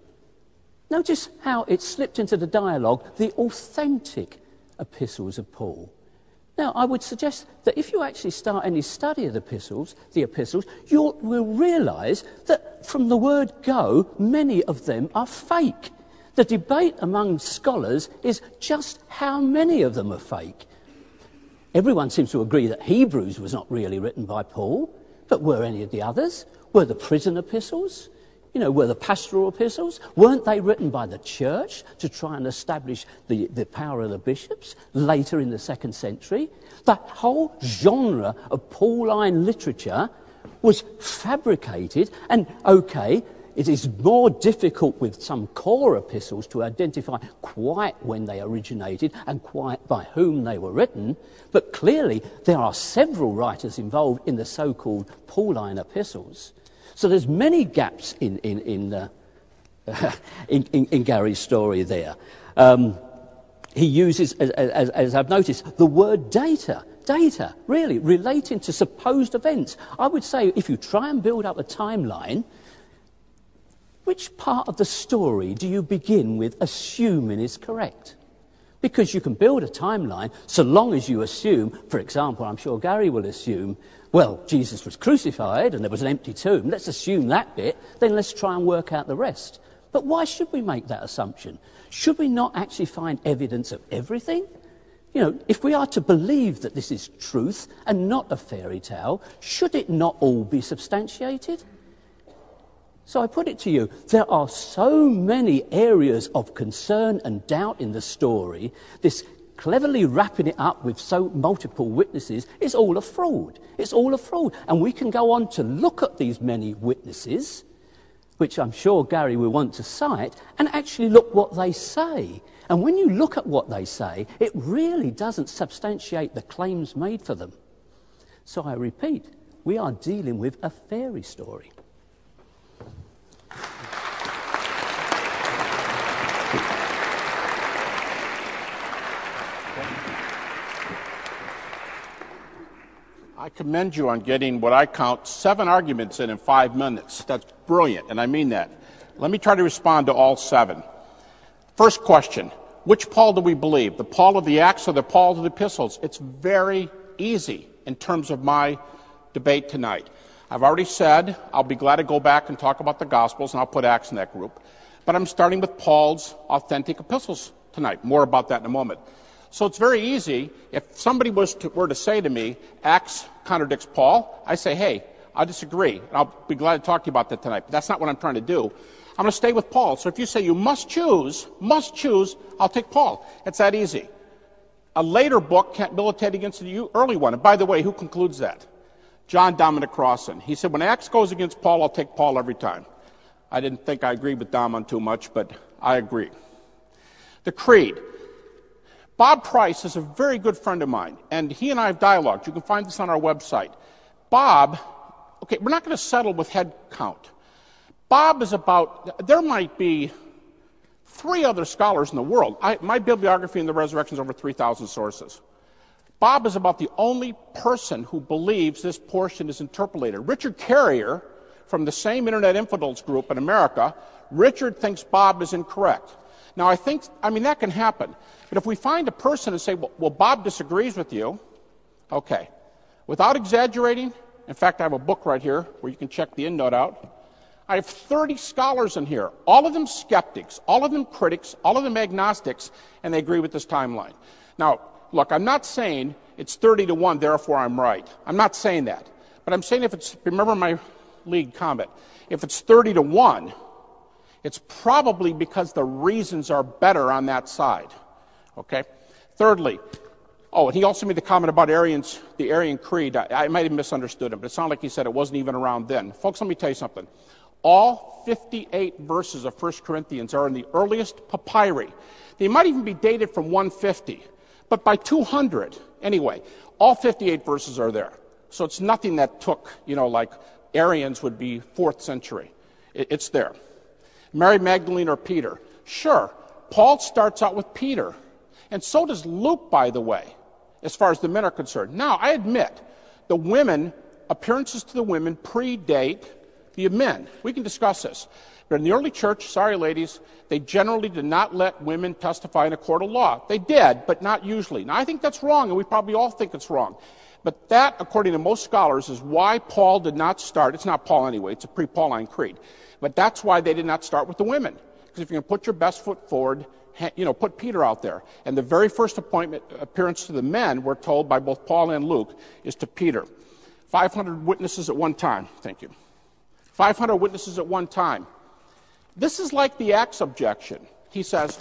Notice how it slipped into the dialogue, the authentic epistles of Paul. Now, I would suggest that if you actually start any study of the epistles, the epistles, you will realise that from the word go, many of them are fake. The debate among scholars is just how many of them are fake. Everyone seems to agree that Hebrews was not really written by Paul, but were any of the others? Were the prison epistles? You know, were the pastoral epistles? Weren't they written by the church to try and establish the, the power of the bishops later in the second century? That whole genre of Pauline literature was fabricated, and okay, it is more difficult with some core epistles to identify quite when they originated and quite by whom they were written, but clearly there are several writers involved in the so-called Pauline epistles. So there's many gaps in in in, uh, in, in, in Gary's story there. Um, he uses, as, as, as I've noticed, the word data. Data, really, relating to supposed events. I would say if you try and build up a timeline, which part of the story do you begin with assuming is correct? Because you can build a timeline so long as you assume, for example, I'm sure Gary will assume, well, Jesus was crucified and there was an empty tomb. Let's assume that bit, then let's try and work out the rest. But why should we make that assumption? Should we not actually find evidence of everything? You know, if we are to believe that this is truth and not a fairy tale, should it not all be substantiated? So I put it to you, there are so many areas of concern and doubt in the story. This cleverly wrapping it up with so multiple witnesses is all a fraud. It's all a fraud. And we can go on to look at these many witnesses, which I'm sure Gary will want to cite, and actually look what they say. And when you look at what they say, it really doesn't substantiate the claims made for them. So I repeat, we are dealing with a fairy story. I commend you on getting what I count seven arguments in in five minutes. That's brilliant, and I mean that. Let me try to respond to all seven. First question, which Paul do we believe? The Paul of the Acts or the Paul of the Epistles? It's very easy in terms of my debate tonight. I've already said I'll be glad to go back and talk about the Gospels, and I'll put Acts in that group. But I'm starting with Paul's authentic epistles tonight. More about that in a moment. So it's very easy. If somebody was to, were to say to me, Acts contradicts Paul, I say, hey, I disagree. And I'll be glad to talk to you about that tonight. But that's not what I'm trying to do. I'm going to stay with Paul. So if you say you must choose, must choose, I'll take Paul. It's that easy. A later book can't militate against the early one. And by the way, who concludes that? John Dominic Crossan. He said, when Acts goes against Paul, I'll take Paul every time. I didn't think I agreed with Dom on too much, but I agree. The Creed. Bob Price is a very good friend of mine, and he and I have dialogued. You can find this on our website. Bob, okay, we're not going to settle with head count. Bob is about, there might be three other scholars in the world. I, my bibliography in the resurrection is over three thousand sources. Bob is about the only person who believes this portion is interpolated. Richard Carrier, from the same Internet Infidels group in America, Richard thinks Bob is incorrect. Now, I think, I mean, that can happen. But if we find a person and say, well, well, Bob disagrees with you, okay. Without exaggerating, in fact, I have a book right here where you can check the endnote out. I have thirty scholars in here, all of them skeptics, all of them critics, all of them agnostics, and they agree with this timeline. Now, look, I'm not saying it's thirty to one, therefore I'm right. I'm not saying that. But I'm saying if it's, remember my lead comment, if it's thirty to one, it's probably because the reasons are better on that side. Okay? Thirdly, oh, and he also made the comment about Arians, the Arian Creed. I, I might have misunderstood him, but it sounded like he said it wasn't even around then. Folks, let me tell you something. All fifty-eight verses of First Corinthians are in the earliest papyri. They might even be dated from one fifty, but by two hundred, anyway, all fifty-eight verses are there. So it's nothing that took, you know, like Arians would be fourth century. It, it's there. Mary Magdalene or Peter? Sure. Paul starts out with Peter. And so does Luke, by the way, as far as the men are concerned. Now, I admit, the women, appearances to the women predate the men. We can discuss this. But in the early church, sorry ladies, they generally did not let women testify in a court of law. They did, but not usually. Now, I think that's wrong, and we probably all think it's wrong. But that, according to most scholars, is why Paul did not start. It's not Paul anyway. It's a pre-Pauline creed. But that's why they did not start with the women. Because if you're going to put your best foot forward, you know, put Peter out there. And the very first appointment appearance to the men, we're told by both Paul and Luke, is to Peter. five hundred witnesses at one time. Thank you. five hundred witnesses at one time. This is like the Acts objection. He says,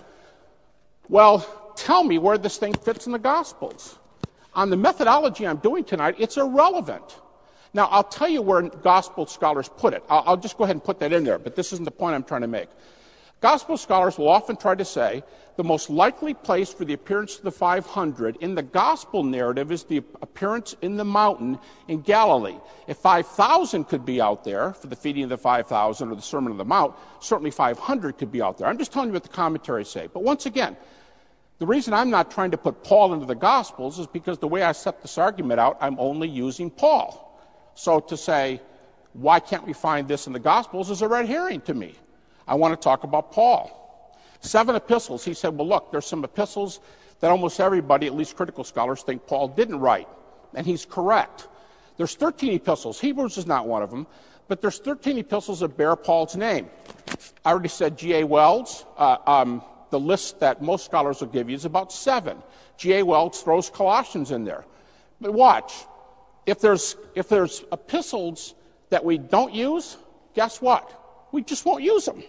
well, tell me where this thing fits in the Gospels. On the methodology I'm doing tonight, it's irrelevant. Now, I'll tell you where Gospel scholars put it. I'll, I'll just go ahead and put that in there, but this isn't the point I'm trying to make. Gospel scholars will often try to say the most likely place for the appearance of the five hundred in the Gospel narrative is the appearance in the mountain in Galilee. If five thousand could be out there for the feeding of the five thousand or the Sermon on the Mount, certainly five hundred could be out there. I'm just telling you what the commentaries say. But once again, the reason I'm not trying to put Paul into the Gospels is because the way I set this argument out, I'm only using Paul. So to say, why can't we find this in the Gospels is a red herring to me. I want to talk about Paul. Seven epistles. He said, well, look, there's some epistles that almost everybody, at least critical scholars, think Paul didn't write. And he's correct. There's thirteen epistles. Hebrews is not one of them. But there's thirteen epistles that bear Paul's name. I already said G A Wells. Uh, um, the list that most scholars will give you is about seven. G A. Wells throws Colossians in there. But watch, if there's, if there's epistles that we don't use, guess what? We just won't use them.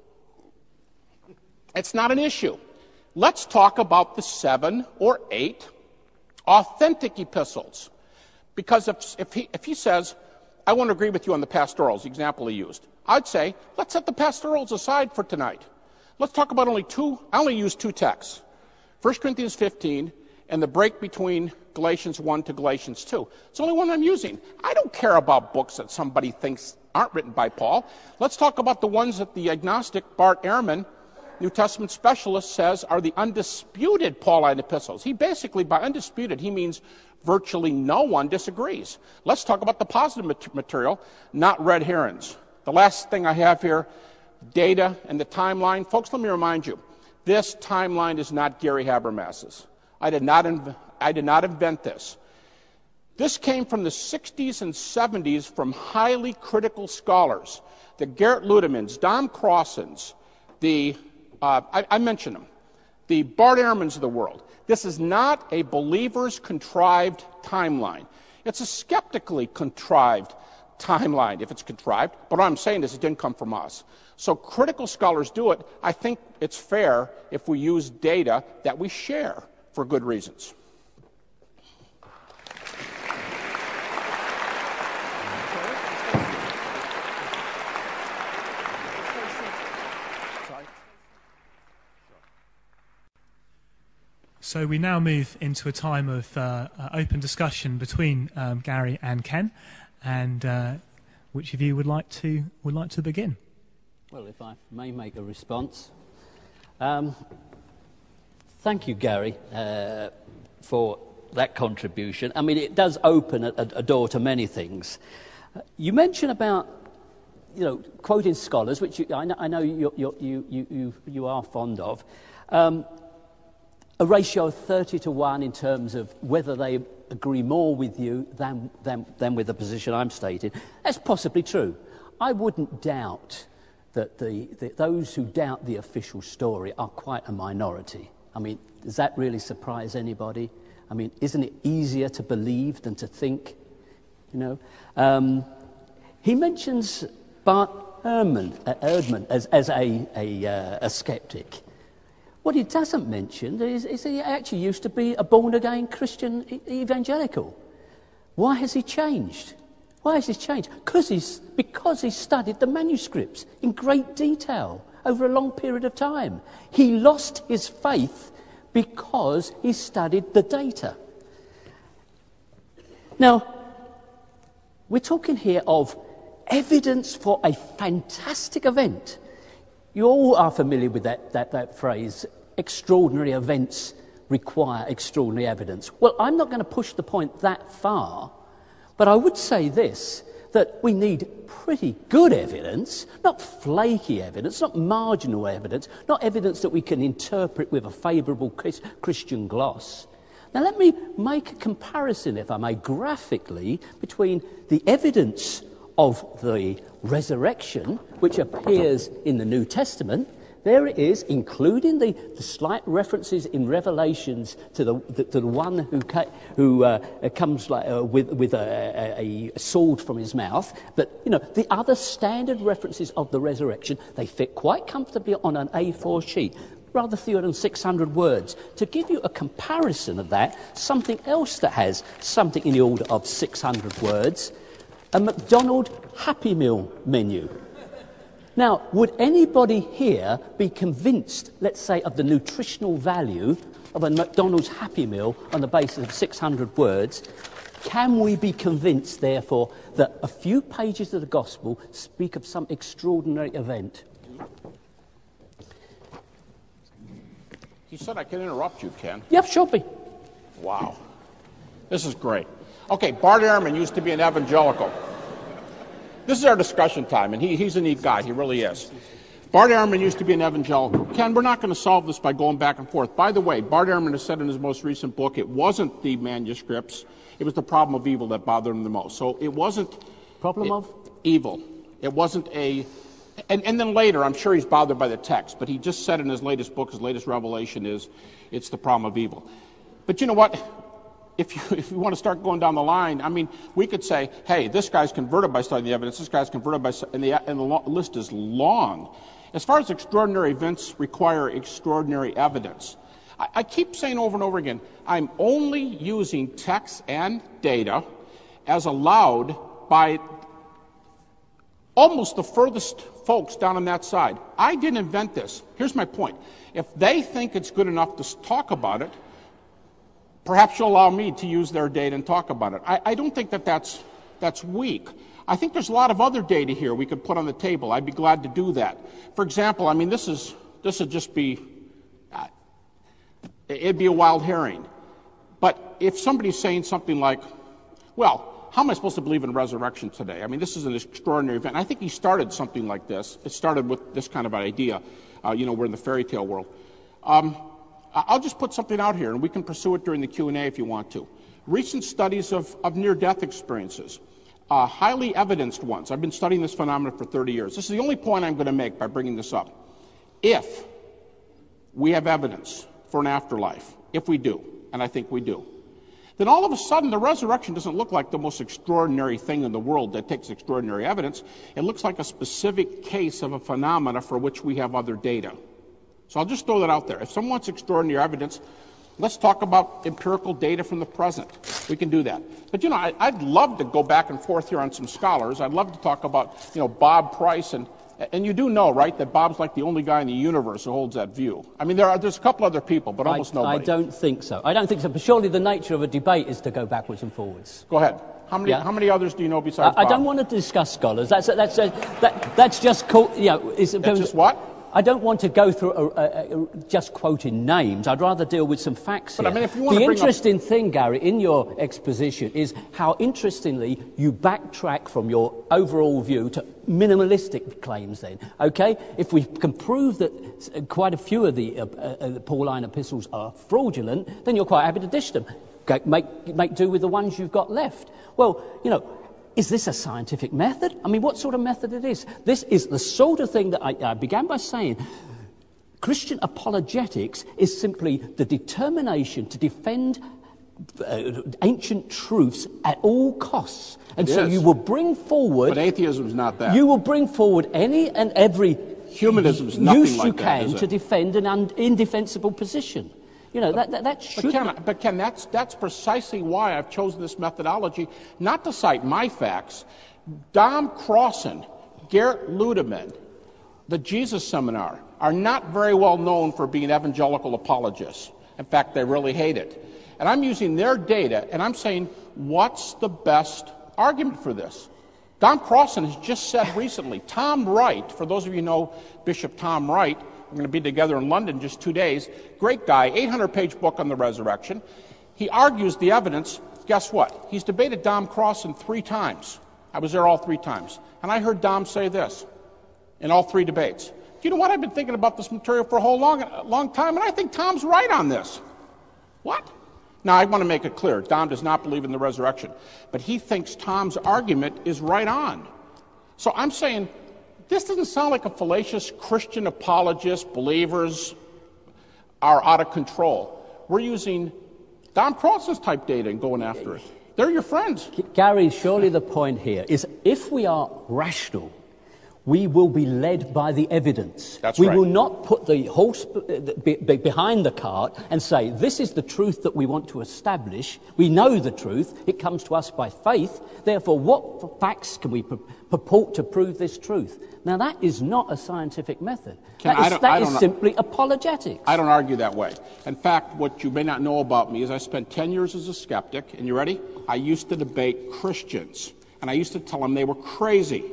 It's not an issue. Let's talk about the seven or eight authentic epistles. Because if, if, he, if he says, I won't agree with you on the pastorals, the example he used, I'd say, let's set the pastorals aside for tonight. Let's talk about only two, I only use two texts. First Corinthians fifteen and the break between Galatians one to Galatians two. It's the only one I'm using. I don't care about books that somebody thinks aren't written by Paul. Let's talk about the ones that the agnostic Bart Ehrman, New Testament specialist, says are the undisputed Pauline epistles. He basically, by undisputed, he means virtually no one disagrees. Let's talk about the positive material, not red herrings. The last thing I have here, data and the timeline. Folks, let me remind you, this timeline is not Gary Habermas's. I did not, inv- I did not invent this. This came from the sixties and seventies from highly critical scholars. The Garrett Ludemans, Don Crossan's, the, uh, I, I mentioned them, the Bart Ehrmans of the world. This is not a believer's contrived timeline. It's a skeptically contrived timeline, if it's contrived. But what I'm saying is it didn't come from us. So critical scholars do it. I think it's fair if we use data that we share for good reasons. So we now move into a time of uh, uh, open discussion between um, Gary and Ken, and uh, which of you would like to would like to begin? Well, if I may make a response. Um, thank you, Gary, uh, for that contribution. I mean, it does open a, a door to many things. Uh, you mentioned about, you know, quoting scholars, which you, I know, I know you, you, you, you, you are fond of. Um, a ratio of thirty to one in terms of whether they agree more with you than, than, than with the position I'm stating. That's possibly true. I wouldn't doubt that the, the, those who doubt the official story are quite a minority. I mean, does that really surprise anybody? I mean, isn't it easier to believe than to think? You know, um, he mentions Bart Ehrman, uh, Erdman as, as a, a, uh, a skeptic. What he doesn't mention is, is he actually used to be a born-again Christian e- evangelical. Why has he changed? Why has he changed? Because he's, because he studied the manuscripts in great detail over a long period of time. He lost his faith because he studied the data. Now, we're talking here of evidence for a fantastic event. You all are familiar with that, that, that phrase, extraordinary events require extraordinary evidence. Well, I'm not going to push the point that far, but I would say this, that we need pretty good evidence, not flaky evidence, not marginal evidence, not evidence that we can interpret with a favourable Christian gloss. Now let me make a comparison, if I may, graphically, between the evidence of the resurrection, which appears in the New Testament. There it is, including the, the slight references in Revelations to the, the, to the one who, ca- who uh, comes like, uh, with, with a, a, a sword from his mouth. But, you know, the other standard references of the resurrection, they fit quite comfortably on an A four sheet, rather fewer than six hundred words. To give you a comparison of that, something else that has something in the order of six hundred words, a McDonald's Happy Meal menu. Now, would anybody here be convinced, let's say, of the nutritional value of a McDonald's Happy Meal on the basis of six hundred words? Can we be convinced, therefore, that a few pages of the Gospel speak of some extraordinary event? He said I can interrupt you, Ken. Yep, sure be. Wow. This is great. Okay, Bart Ehrman used to be an evangelical. This is our discussion time, and he, he's a neat guy. He really is. Bart Ehrman used to be an evangelical. Ken, we're not going to solve this by going back and forth. By the way, Bart Ehrman has said in his most recent book it wasn't the manuscripts. It was the problem of evil that bothered him the most. So it wasn't... Problem it, of? Evil. It wasn't a... And, and then later, I'm sure he's bothered by the text, but he just said in his latest book, his latest revelation is, it's the problem of evil. But you know what? If you, if you want to start going down the line, I mean, we could say, hey, this guy's converted by studying the evidence, this guy's converted by, and the, and the list is long. As far as extraordinary events require extraordinary evidence, I, I keep saying over and over again, I'm only using text and data as allowed by almost the furthest folks down on that side. I didn't invent this. Here's my point. If they think it's good enough to talk about it, perhaps you'll allow me to use their data and talk about it. I, I don't think that that's, that's weak. I think there's a lot of other data here we could put on the table. I'd be glad to do that. For example, I mean, this is this would just be, uh, it'd be a wild herring. But if somebody's saying something like, well, how am I supposed to believe in resurrection today? I mean, this is an extraordinary event. I think he started something like this. It started with this kind of an idea. Uh, you know, we're in the fairy tale world. Um, I'll just put something out here, and we can pursue it during the Q and A if you want to. Recent studies of, of near-death experiences, uh, highly evidenced ones. I've been studying this phenomenon for thirty years. This is the only point I'm going to make by bringing this up. If we have evidence for an afterlife, if we do, and I think we do, then all of a sudden the resurrection doesn't look like the most extraordinary thing in the world that takes extraordinary evidence. It looks like a specific case of a phenomena for which we have other data. So I'll just throw that out there. If someone wants extraordinary evidence, let's talk about empirical data from the present. We can do that. But, you know, I, I'd love to go back and forth here on some scholars. I'd love to talk about, you know, Bob Price. And and you do know, right, that Bob's like the only guy in the universe who holds that view. I mean, there are there's a couple other people, but almost I, nobody. I don't think so. I don't think so. But surely the nature of a debate is to go backwards and forwards. Go ahead. How many, Yeah. how many others do you know besides I, I Bob? don't want to discuss scholars. That's that's uh, that, that's just called, you know. It's, That's just what? I don't want to go through a, a, a, just quoting names. I'd rather deal with some facts But, here. I mean, if you want the to bring interesting thing, Gary, in your exposition is how interestingly you backtrack from your overall view to minimalistic claims then. Okay? If we can prove that quite a few of the, uh, uh, the Pauline epistles are fraudulent, then you're quite happy to dish them. Go, make, make do with the ones you've got left. Well, you know, is this a scientific method? I mean, what sort of method it is? This is the sort of thing that I, I began by saying. Christian apologetics is simply the determination to defend uh, ancient truths at all costs. And It so is. you will bring forward... But atheism's not that. You will bring forward any and every Humanism's nothing use like you that, can is it? to defend an un- indefensible position. You know, that, that, that should... But Ken, but Ken, that's, that's precisely why I've chosen this methodology, not to cite my facts. Dom Crossan, Garrett Ludeman, the Jesus Seminar are not very well known for being evangelical apologists. In fact, they really hate it. And I'm using their data, and I'm saying, what's the best argument for this? Dom Crossan has just said recently, Tom Wright, for those of you who know Bishop Tom Wright, we're going to be together in London just two days. Great guy, eight hundred page book on the resurrection. He argues the evidence. Guess what? He's debated Dom Crossan three times. I was there all three times. And I heard Dom say this in all three debates. Do you know what? I've been thinking about this material for a whole long, long time, and I think Tom's right on this. What? Now, I want to make it clear. Dom does not believe in the resurrection. But he thinks Tom's argument is right on. So I'm saying, this doesn't sound like a fallacious Christian apologist, believers are out of control. We're using Dom Crossan's type data and going after it. They're your friends. Gary, surely the point here is if we are rational, we will be led by the evidence. That's we right. will not put the horse be- be- behind the cart and say, this is the truth that we want to establish. We know the truth. It comes to us by faith. Therefore, what facts can we pur- purport to prove this truth? Now, that is not a scientific method. Ken, That I is, don't- that I is don't know- simply apologetics. I don't argue that way. In fact, what you may not know about me is I spent ten years as a skeptic, and you ready? I used to debate Christians, and I used to tell them they were crazy.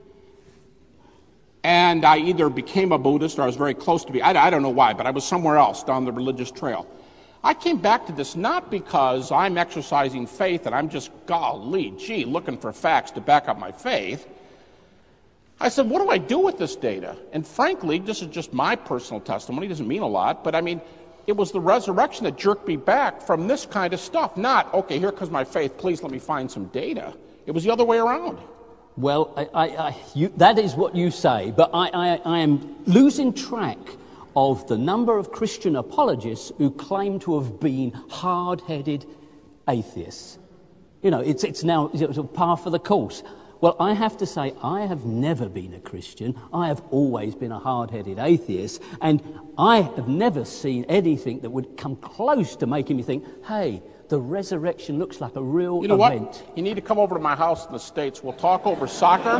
And I either became a Buddhist or I was very close to be. I, I don't know why, but I was somewhere else down the religious trail. I came back to this not because I'm exercising faith and I'm just, golly, gee, looking for facts to back up my faith. I said, what do I do with this data? And frankly, this is just my personal testimony. It doesn't mean a lot, but I mean, it was the resurrection that jerked me back from this kind of stuff. Not, okay, here comes my faith, please let me find some data. It was the other way around. Well, I, I, I, you, that is what you say, but I, I, I am losing track of the number of Christian apologists who claim to have been hard-headed atheists. You know, it's, it's now it's a par for the course. Well, I have to say, I have never been a Christian. I have always been a hard-headed atheist, and I have never seen anything that would come close to making me think, hey, the resurrection looks like a real You know event. what? You need to come over to my house in the States. We'll talk over soccer,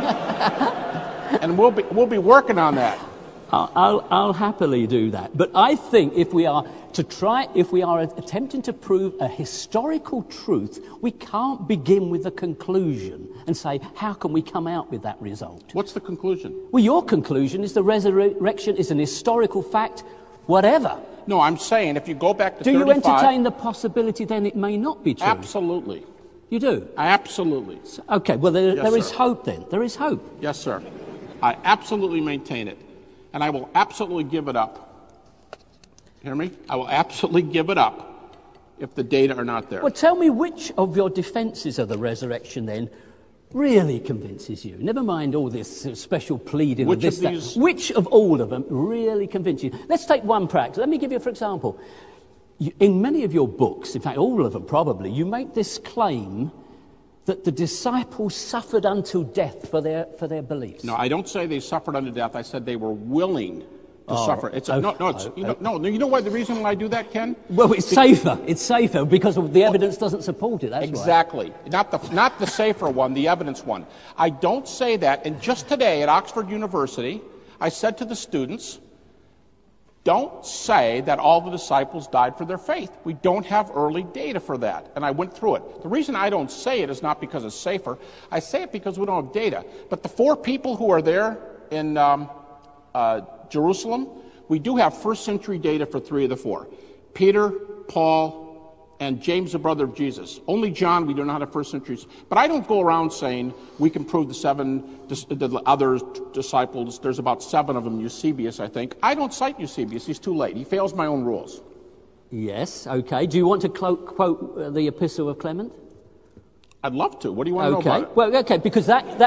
and we'll be we'll be working on that. I'll, I'll, I'll happily do that. But I think if we are to try, if we are attempting to prove a historical truth, we can't begin with a conclusion and say, how can we come out with that result? What's the conclusion? Well, your conclusion is the resurrection is an historical fact, whatever. No, I'm saying if you go back to Do you thirty-five, entertain the possibility then it may not be true? Absolutely. You do? I absolutely. Okay, well, there, Yes, there is sir. hope then. There is hope. Yes, sir. I absolutely maintain it. And I will absolutely give it up. Hear me? I will absolutely give it up if the data are not there. Well, tell me which of your defences of the resurrection then really convinces you. Never mind all this uh, special pleading. Which of this, of that. these- Which of all of them really convince you? Let's take one practice. Let me give you, for example. You, in many of your books, in fact, all of them probably, you make this claim that the disciples suffered until death for their for their beliefs. No, I don't say they suffered unto death. I said they were willing to Oh, suffer. It's a, okay, no, no, it's, you know, no. You know why the reason why I do that, Ken? Well, it's safer. It's safer because of the evidence doesn't support it. That's why. Exactly. Not the not the safer one, the evidence one. I don't say that. And just today at Oxford University, I said to the students, don't say that all the disciples died for their faith. We don't have early data for that. And I went through it. The reason I don't say it is not because it's safer. I say it because we don't have data. But the four people who are there in um, uh, Jerusalem, we do have first century data for three of the four. Peter, Paul, and James, the brother of Jesus. Only John, we do not have first centuries. But I don't go around saying we can prove the seven, the other disciples. There's about seven of them, Eusebius, I think. I don't cite Eusebius. He's too late. He fails my own rules. Yes, okay. Do you want to quote, quote uh, the Epistle of Clement? I'd love to. What do you want to Okay. know about it? Well, okay, because that,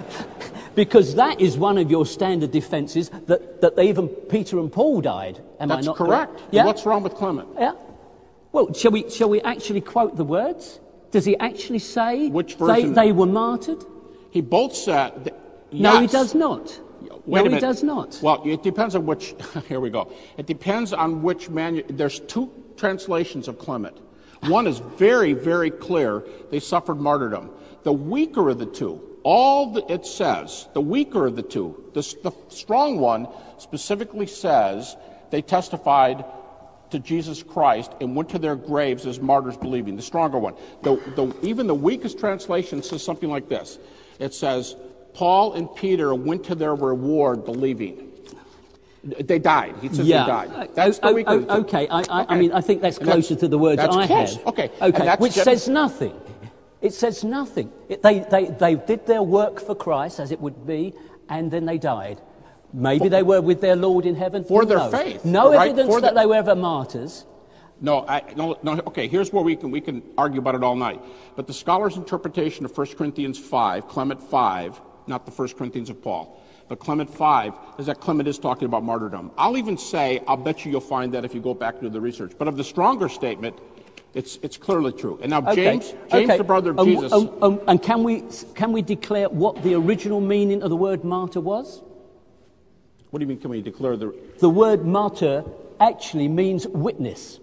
that because that is one of your standard defences that, that even Peter and Paul died. Am That's I not correct. correct? Yeah. What's wrong with Clement? Yeah. Well, shall we shall we actually quote the words? Does he actually say Which they, version? they were martyred? He both said. That, No, he yes. does not. Wait no, a minute. he does not. Well, it depends on which. Here we go. It depends on which manu. There's two translations of Clement. One is very, very clear. They suffered martyrdom. The weaker of the two, all that it says, the weaker of the two, the, the strong one specifically says they testified to Jesus Christ and went to their graves as martyrs believing. The stronger one. The, the, even the weakest translation says something like this. It says, Paul and Peter went to their reward believing. They died. He says yeah. they died. That's oh, the weaker oh, of the two. Okay. I, I, Okay. I mean, I think that's And that's- closer to the words that's I close. have. Okay. And Okay. that's Which gen- says nothing. It says nothing. It, they, they, they did their work for Christ, as it would be, and then they died. Maybe they were with their Lord in heaven. For Who their knows? faith, No right? evidence For that the- they were ever martyrs. No, I, no, no. Okay, here's where we can we can argue about it all night. But the scholar's interpretation of First Corinthians five, Clement five, not the First Corinthians of Paul, but Clement five, is that Clement is talking about martyrdom. I'll even say, I'll bet you you'll find that if you go back to the research. But of the stronger statement, it's it's clearly true. And now Okay. James, James, okay. the brother of Um, Jesus. um, um, and can we can we declare what the original meaning of the word martyr was? What do you mean? Can we declare the? The word martyr actually means witness.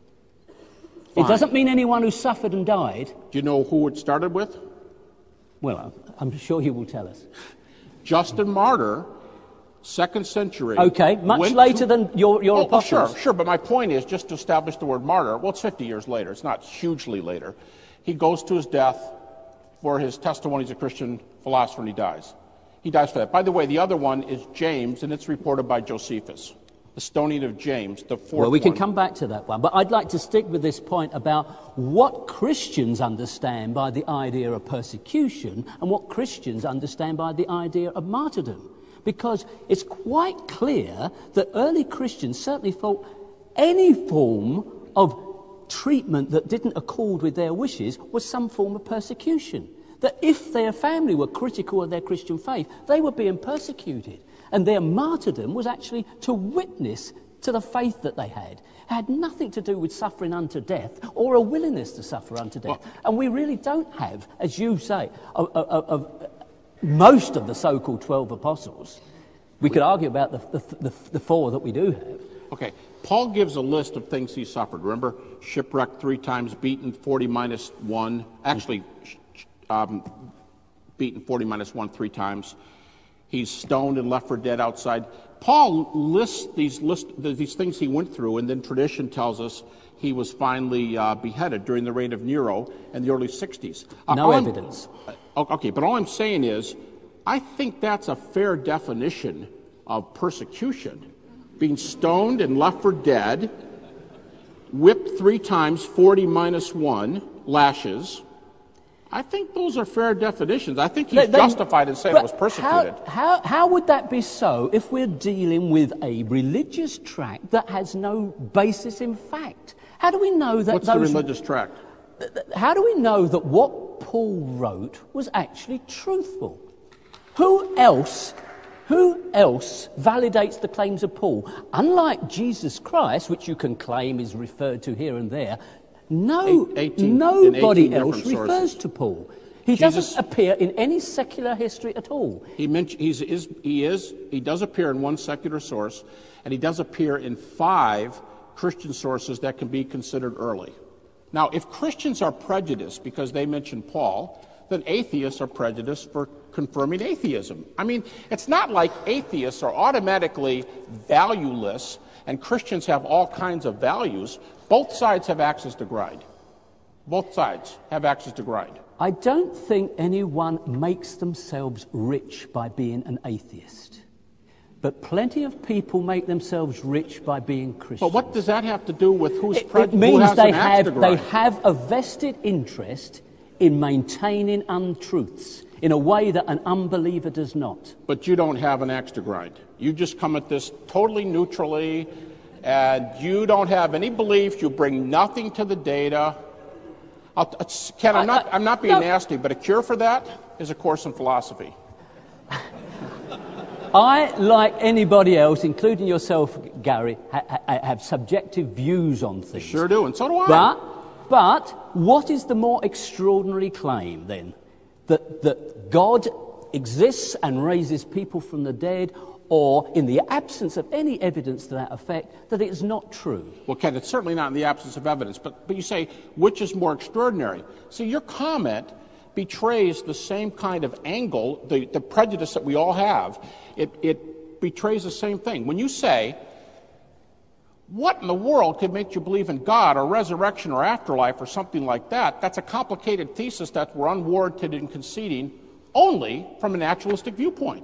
Fine. It doesn't mean anyone who suffered and died. Do you know who it started with? Well, I'm sure you will tell us. Justin Martyr, second century. Okay, much went later to- than your, your Oh, oh, apostles. sure, sure. But my point is just to establish the word martyr. Well, it's fifty years later. It's not hugely later. He goes to his death for his testimony as a Christian philosopher, and he dies. He dies for that. By the way, the other one is James, and it's reported by Josephus, the stoning of James, the fourth Well, we can one. come back to that one. But I'd like to stick with this point about what Christians understand by the idea of persecution and what Christians understand by the idea of martyrdom. Because it's quite clear that early Christians certainly thought any form of treatment that didn't accord with their wishes was some form of persecution. that if their family were critical of their Christian faith, they were being persecuted. And their martyrdom was actually to witness to the faith that they had. It had nothing to do with suffering unto death or a willingness to suffer unto death. Well, and we really don't have, as you say, of, of, of most of the so-called twelve apostles. We could argue about the, the, the, the four that we do have. Okay, Paul gives a list of things he suffered. Remember, shipwrecked three times, beaten forty minus one. Actually, um, beaten forty minus one three times. He's stoned and left for dead outside. Paul lists these list these things he went through, and then tradition tells us he was finally uh, beheaded during the reign of Nero in the early sixties. Uh, no evidence. Uh, okay, but all I'm saying is, I think that's a fair definition of persecution. Being stoned and left for dead, whipped three times, forty minus one lashes. I think those are fair definitions. I think he's they, they, justified in saying it was persecuted. How, how, how would that be so if we're dealing with a religious tract that has no basis in fact? How do we know that What's those... the religious tract? How do we know that what Paul wrote was actually truthful? Who else... Who else validates the claims of Paul? Unlike Jesus Christ, which you can claim is referred to here and there, no, eighteen, nobody else refers sources. to Paul. He Jesus, doesn't appear in any secular history at all. He mentioned he's, is, he is he does appear in one secular source, and he does appear in five Christian sources that can be considered early. Now, if Christians are prejudiced because they mention Paul, then atheists are prejudiced for confirming atheism. I mean, it's not like atheists are automatically valueless and Christians have all kinds of values. Both sides have access to grind. Both sides have access to grind. I don't think anyone makes themselves rich by being an atheist. But plenty of people make themselves rich by being Christian. But what does that have to do with who's It, prejudiced? it means who has they an axe have to they grind? have a vested interest in maintaining untruths in a way that an unbeliever does not. But you don't have an axe to grind. You just come at this totally neutrally, and you don't have any beliefs. You bring nothing to the data. I'll, Ken, I'm not, I'm not being no. nasty, but a cure for that is a course in philosophy. I, like anybody else, including yourself, Gary, ha- ha- have subjective views on things. Sure do, and so do I. But, but what is the more extraordinary claim, then? That, that God exists and raises people from the dead, or, in the absence of any evidence to that effect, that it's not true? Well, Ken, it's certainly not in the absence of evidence, but, but you say, which is more extraordinary? See, your comment betrays the same kind of angle, the, the prejudice that we all have. It, it betrays the same thing. When you say, what in the world could make you believe in God or resurrection or afterlife or something like that, that's a complicated thesis that we're unwarranted in conceding only from a naturalistic viewpoint.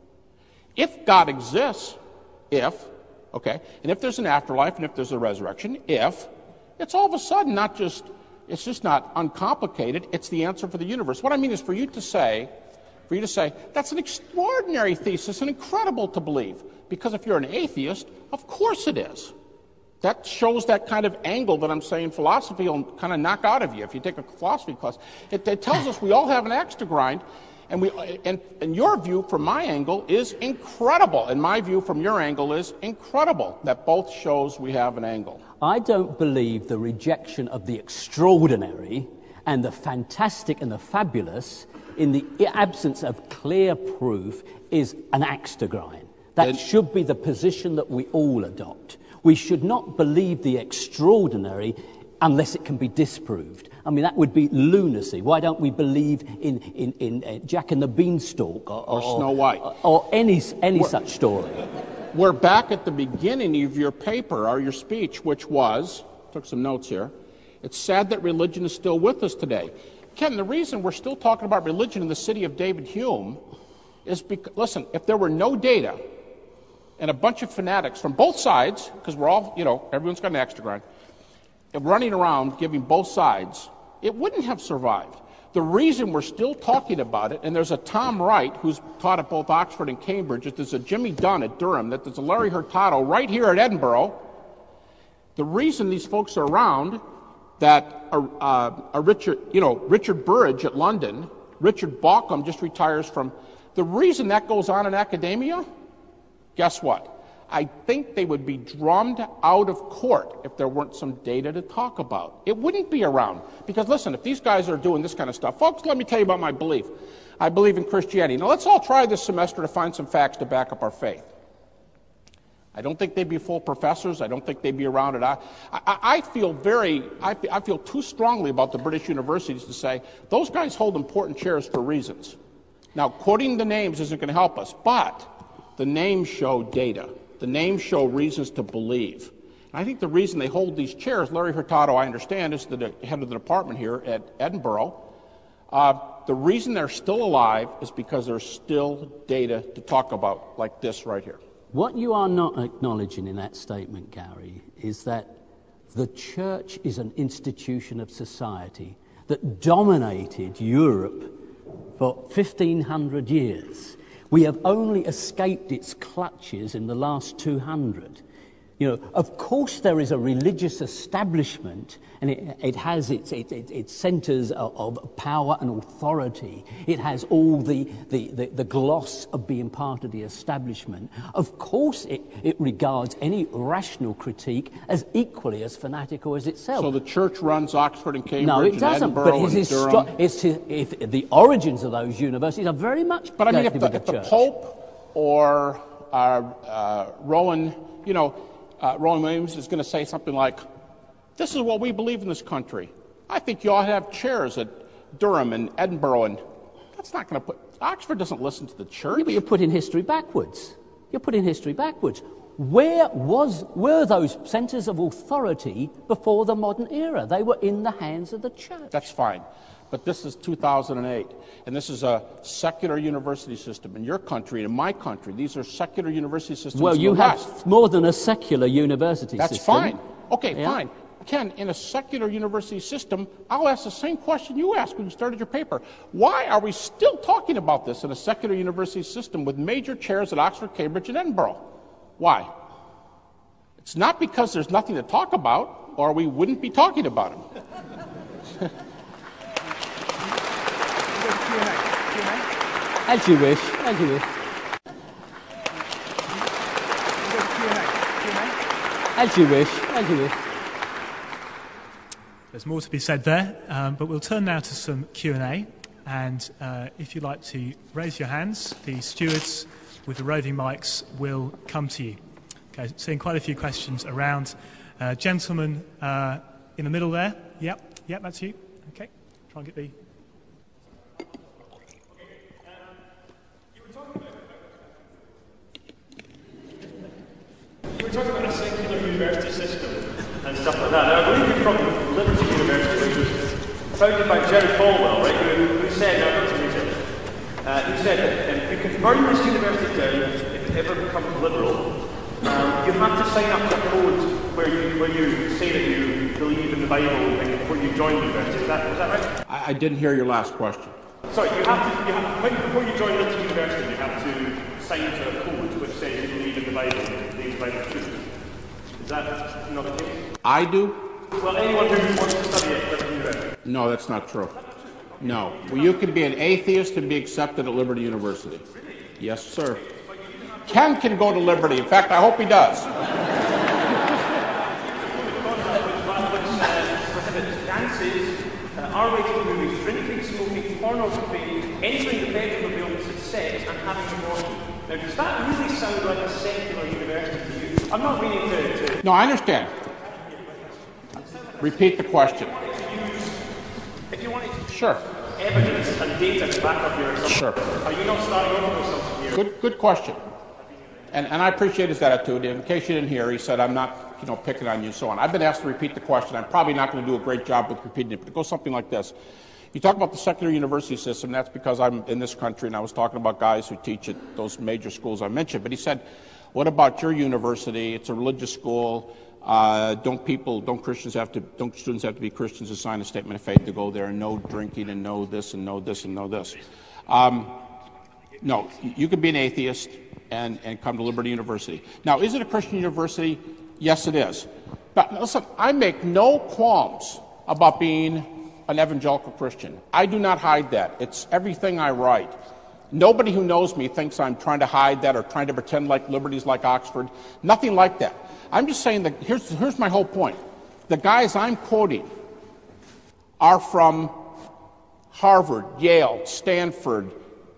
If God exists, if, okay, and if there's an afterlife and if there's a resurrection, if, it's all of a sudden not just, it's just not uncomplicated, it's the answer for the universe. What I mean is for you to say, for you to say, that's an extraordinary thesis and incredible to believe. Because if you're an atheist, of course it is. That shows that kind of angle that I'm saying philosophy will kind of knock out of you if you take a philosophy class. It, it tells us we all have an axe to grind, and we, and, and your view from my angle is incredible, and my view from your angle is incredible. That both shows we have an angle. I don't believe the rejection of the extraordinary and the fantastic and the fabulous in the absence of clear proof is an axe to grind. That And- should be the position that we all adopt. We should not believe the extraordinary unless it can be disproved. I mean, that would be lunacy. Why don't we believe in, in, in uh, Jack and the Beanstalk or, Or Snow White. or, or any, any such story? We're back at the beginning of your paper or your speech, which was, took some notes here, it's sad that religion is still with us today. Ken, the reason we're still talking about religion in the city of David Hume is because, listen, if there were no data and a bunch of fanatics from both sides, because we're all, you know, everyone's got an axe to grind, running around giving both sides, it wouldn't have survived. The reason we're still talking about it, and there's a Tom Wright who's taught at both Oxford and Cambridge, that there's a Jimmy Dunn at Durham, that there's a Larry Hurtado right here at Edinburgh, the reason these folks are around, that a, uh, a Richard, you know, Richard Burridge at London, Richard Bauckham just retires from... The reason that goes on in academia, guess what? I think they would be drummed out of court if there weren't some data to talk about. It wouldn't be around. Because listen, if these guys are doing this kind of stuff, folks, let me tell you about my belief. I believe in Christianity. Now let's all try this semester to find some facts to back up our faith. I don't think they'd be full professors. I don't think they'd be around it. I, I, I feel very, I, I feel too strongly about the British universities to say those guys hold important chairs for reasons. Now, quoting the names isn't going to help us, but the names show data. The names show reasons to believe. And I think the reason they hold these chairs, Larry Hurtado, I understand, is the head of the department here at Edinburgh. Uh, the reason they're still alive is because there's still data to talk about, like this right here. What you are not acknowledging in that statement, Gary, is that the church is an institution of society that dominated Europe for fifteen hundred years. We have only escaped its clutches in the last two hundred. You know, of course there is a religious establishment, and it, it has its, its, its centres of, of power and authority. It has all the, the, the, the gloss of being part of the establishment. Of course it, it regards any rational critique as equally as fanatical as itself. So the church runs Oxford and Cambridge no, it and doesn't, Edinburgh but and it's Durham? Stru- it's his, if the origins of those universities are very much But I mean, if connected the, with the if the church. Pope or uh, uh, Rowan, you know, Uh, Rowan Williams is going to say something like, this is what we believe in this country. I think you ought to have chairs at Durham and Edinburgh, and that's not going to put... Oxford doesn't listen to the church. Yeah, but you're putting history backwards. You're putting history backwards. Where was were those centres of authority before the modern era? They were in the hands of the church. That's fine. But this is two thousand eight, and this is a secular university system. In your country, in my country, these are secular university systems. Well, you in the have West. more than a secular university That's system. fine. Okay, Yeah. fine. Ken, in a secular university system, I'll ask the same question you asked when you started your paper. Why are we still talking about this in a secular university system with major chairs at Oxford, Cambridge, and Edinburgh? Why? It's not because there's nothing to talk about, or we wouldn't be talking about them. As you wish, as you wish. As you wish, as you wish. There's more to be said there, um, but we'll turn now to some Q and A. And uh, if you'd like to raise your hands, the stewards with the roving mics will come to you. Okay, seeing quite a few questions around. Uh, gentleman uh, in the middle there. Yep, yep, that's you. Okay, try and get the... You were talking about a secular university system and stuff like that. Now, I believe you're from Liberty University, which was founded by Jerry Falwell, right, who, who said, now I'm not to read it, uh, who said that if you can burn this university down, if it ever becomes liberal, um, you have to sign up to a code where you, where you say that you believe in the Bible before you join the university. Is that, is that right? I, I didn't hear your last question. Sorry, you have to, you have, when, before you join Liberty University, you have to sign to a code which says you believe in the Bible and believe the Bible is true. Is that not the case? I do? Well, anyone who wants to study at Liberty University. No, that's not true. No. Well, you can be an atheist and be accepted at Liberty University. Yes, sir. Ken can go to Liberty. In fact, I hope he does. Dances, R-rated movies, drinking, smoking, pornography, entering the bedroom of the opposite sex, and having an abortion. Now, does that really sound like a secular university to you? I'm not meaning to... to No, I understand. Repeat the question. If you wanted Sure. evidence and data to back up your assumption, Sure. are you not starting off with something here? Good, good question. And, and I appreciate his attitude. In case you didn't hear, he said, I'm not, you know, picking on you and so on. I've been asked to repeat the question. I'm probably not going to do a great job with repeating it, but it goes something like this. You talk about the secular university system. That's because I'm in this country, and I was talking about guys who teach at those major schools I mentioned. But he said, what about your university? It's a religious school. Uh, don't people, don't Christians have to, don't students have to be Christians to sign a statement of faith to go there, and no drinking, and no this, and no this, and no this? Um, no, you could be an atheist and, and come to Liberty University. Now, is it a Christian university? Yes, it is. But listen, I make no qualms about being an evangelical Christian. I do not hide that. It's everything I write. Nobody who knows me thinks I'm trying to hide that or trying to pretend like liberty's like Oxford. Nothing like that. I'm just saying that here's, here's my whole point. The guys I'm quoting are from Harvard, Yale, Stanford,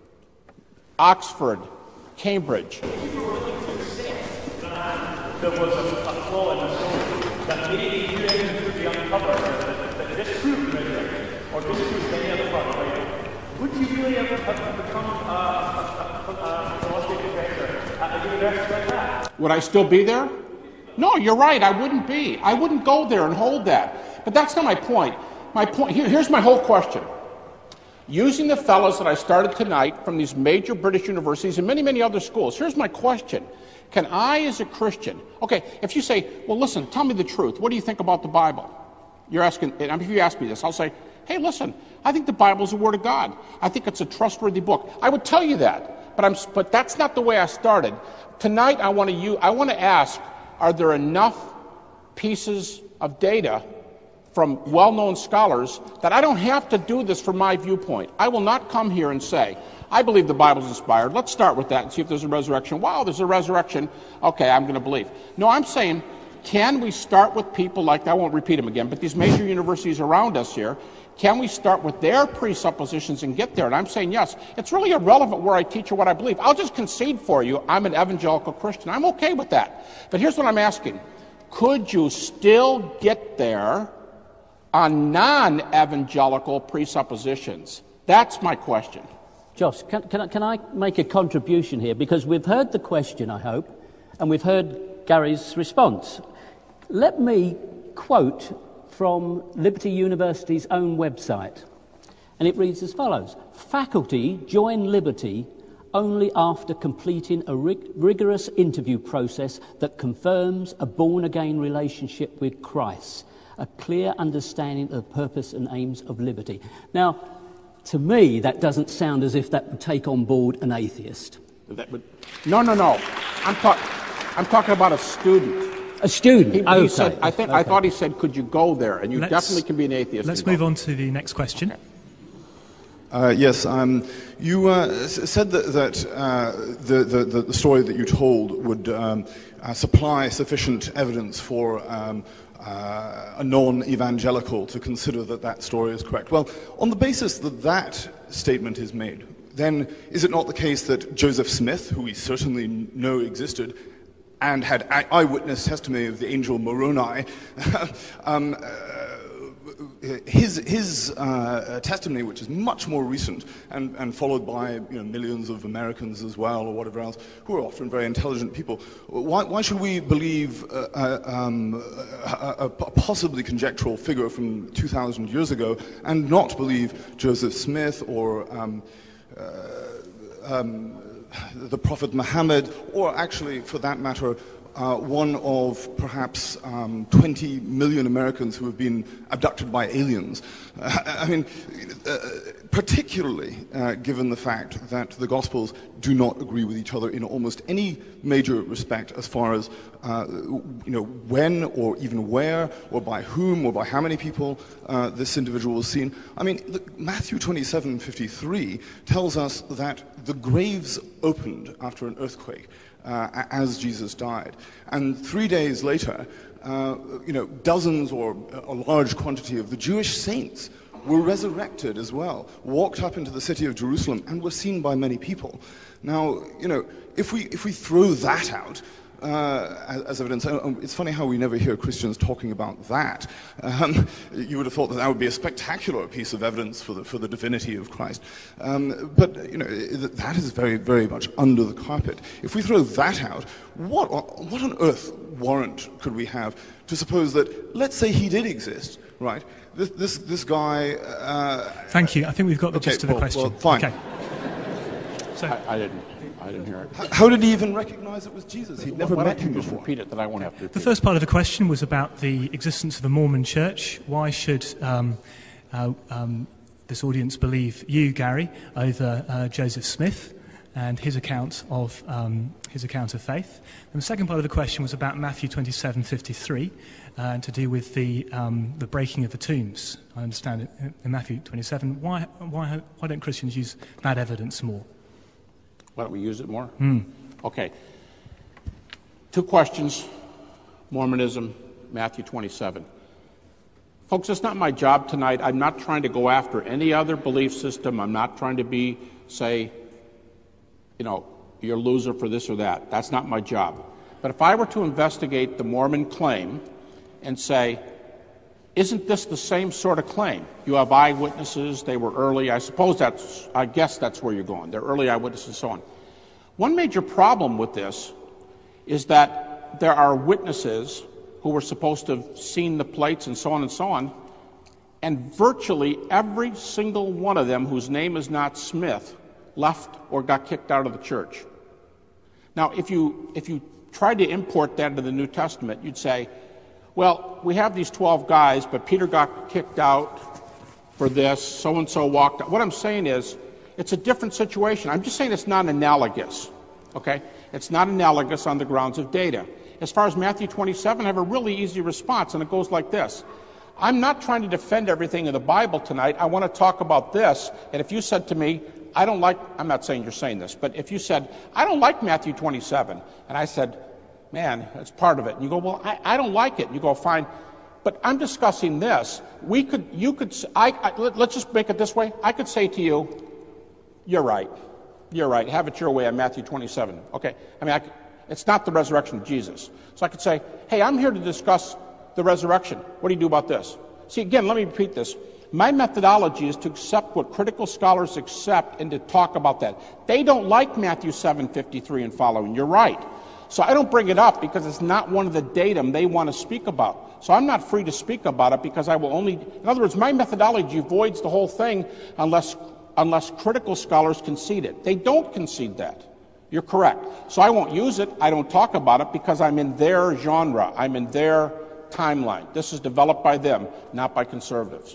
Oxford, Cambridge. If you were willing to accept that there was a, a flaw in the story, that maybe new evidence could be uncovered, that, that disproved the resurrection, or disproved any other part of the Bible, would you really have, have become a, a, a, a philosophy professor at a university like that? Would I still be there? No, you're right, I wouldn't be. I wouldn't go there and hold that. But that's not my point. My point here, here's my whole question. Using the fellows that I started tonight from these major British universities and many, many other schools, here's my question. Can I, as a Christian, okay, if you say, well, listen, tell me the truth. What do you think about the Bible? You're asking, and if you ask me this, I'll say, hey, listen, I think the Bible is the Word of God. I think it's a trustworthy book. I would tell you that, but I'm, but that's not the way I started. Tonight, I want to use, I want to ask, are there enough pieces of data from well-known scholars that I don't have to do this from my viewpoint? I will not come here and say, I believe the Bible's inspired. Let's start with that and see if there's a resurrection. Wow, there's a resurrection. Okay, I'm going to believe. No, I'm saying, can we start with people like, I won't repeat them again, but these major universities around us here, can we start with their presuppositions and get there? And I'm saying, yes, it's really irrelevant where I teach or what I believe. I'll just concede for you, I'm an evangelical Christian. I'm okay with that. But here's what I'm asking. Could you still get there on non-evangelical presuppositions? That's my question. Josh, can, can, I, can I make a contribution here? Because we've heard the question, I hope, and we've heard Gary's response. Let me quote from Liberty University's own website, and it reads as follows. Faculty join Liberty only after completing a rig- rigorous interview process that confirms a born-again relationship with Christ, a clear understanding of the purpose and aims of Liberty. Now, to me, that doesn't sound as if that would take on board an atheist. That would, no, no, no. I'm, talk, I'm talking about a student. A student. He, okay. he said, I think okay. I thought he said, "Could you go there?" And you let's, definitely can be an atheist. Let's move on to the next question. Okay. Uh, yes, um, you uh, s- said that, that uh, the, the, the story that you told would um, uh, supply sufficient evidence for um, uh, a non-evangelical to consider that that story is correct. Well, on the basis that that statement is made, then is it not the case that Joseph Smith, who we certainly know existed, and had eyewitness testimony of the angel Moroni, um, uh, his his uh, testimony, which is much more recent and, and followed by you know, millions of Americans as well, or whatever else, who are often very intelligent people, why, why should we believe uh, uh, um, a, a possibly conjectural figure from two thousand years ago and not believe Joseph Smith or um, uh, um, the Prophet Muhammad, or actually, for that matter, uh, one of perhaps um, twenty million Americans who have been abducted by aliens? Uh, I mean, uh, particularly uh, given the fact that the Gospels do not agree with each other in almost any major respect as far as, uh, you know, when or even where or by whom or by how many people uh, this individual was seen. I mean, look, Matthew twenty-seven fifty-three tells us that the graves opened after an earthquake uh, as Jesus died. And three days later, uh, you know, dozens or a large quantity of the Jewish saints were resurrected as well, walked up into the city of Jerusalem, and were seen by many people. Now, you know, if we if we throw that out uh, as, as evidence, it's funny how we never hear Christians talking about that. Um, you would have thought that that would be a spectacular piece of evidence for the for the divinity of Christ. Um, but you know, that is very very much under the carpet. If we throw that out, what what on earth warrant could we have to suppose that, let's say he did exist, right? This this, this guy. Uh, Thank you. I think we've got the okay, gist of the well, question. Well, fine. Okay. So, I, I didn't. I didn't hear it. How, how did he even recognize it was Jesus? He'd never Why met don't you him just before. repeat it, that I won't have to repeat the first part of the question was about the existence of the Mormon Church. Why should um, uh, um, this audience believe you, Gary, over uh, Joseph Smith? and his account of um, his account of faith. And the second part of the question was about Matthew twenty-seven fifty-three, uh, and to do with the um, the breaking of the tombs. I understand it in Matthew twenty-seven. Why why why don't Christians use that evidence more? Why don't we use it more? Mm. Okay. Two questions: Mormonism, Matthew twenty-seven. Folks, it's not my job tonight. I'm not trying to go after any other belief system. I'm not trying to be, say, you know, you're a loser for this or that. That's not my job. But if I were to investigate the Mormon claim and say, isn't this the same sort of claim? You have eyewitnesses, they were early. I suppose that's, I guess that's where you're going. They're early eyewitnesses and so on. One major problem with this is that there are witnesses who were supposed to have seen the plates and so on and so on, and virtually every single one of them whose name is not Smith left or got kicked out of the church. Now, if you if you tried to import that into the New Testament, you'd say, well, we have these twelve guys, but Peter got kicked out for this, so-and-so walked out. What I'm saying is, it's a different situation. I'm just saying it's not analogous, okay? It's not analogous on the grounds of data. As far as Matthew twenty-seven, I have a really easy response, and it goes like this. I'm not trying to defend everything in the Bible tonight. I want to talk about this, and if you said to me, I don't like, I'm not saying you're saying this, but if you said, I don't like Matthew twenty-seven, and I said, man, that's part of it, and you go, well, I, I don't like it, and you go, fine, but I'm discussing this. We could, you could, I, I, let, let's just make it this way. I could say to you, you're right, you're right, have it your way on Matthew twenty-seven. Okay, I mean, I could, it's not the resurrection of Jesus. So I could say, hey, I'm here to discuss the resurrection. What do you do about this? See, again, let me repeat this. My methodology is to accept what critical scholars accept and to talk about that. They don't like Matthew seven fifty-three and following. You're right. So I don't bring it up because it's not one of the datum they want to speak about. So I'm not free to speak about it because I will only... In other words, my methodology avoids the whole thing unless, unless critical scholars concede it. They don't concede that. You're correct. So I won't use it. I don't talk about it because I'm in their genre. I'm in their timeline. This is developed by them, not by conservatives.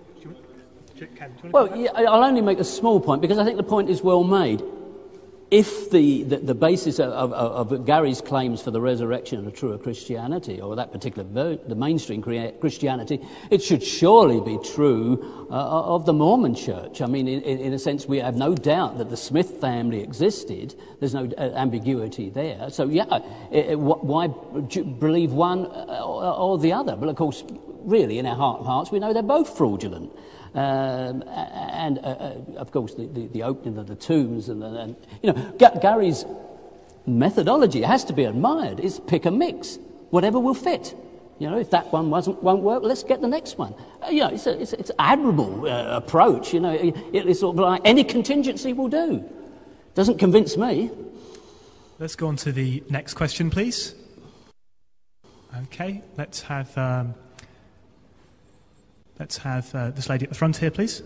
Well, yeah, I'll only make a small point because I think the point is well made. If the, the, the basis of, of, of Gary's claims for the resurrection of truer Christianity, or that particular ver- the mainstream Christianity, it should surely be true uh, of the Mormon Church. I mean, in, in a sense, we have no doubt that the Smith family existed. There's no uh, ambiguity there. So, yeah, it, it, why believe one or, or the other? But, of course, really, in our heart of hearts, we know they're both fraudulent. Um, and, uh, uh, of course, the, the, the opening of the tombs and, and you know, G- Gary's methodology has to be admired. It's pick and mix, whatever will fit. You know, if that one wasn't won't work, let's get the next one. Uh, you know, it's a, it's, it's admirable uh, approach. You know, it, it's sort of like any contingency will do. Doesn't convince me. Let's go on to the next question, please. Okay, let's have. Um, Let's have uh, this lady at the front here, please.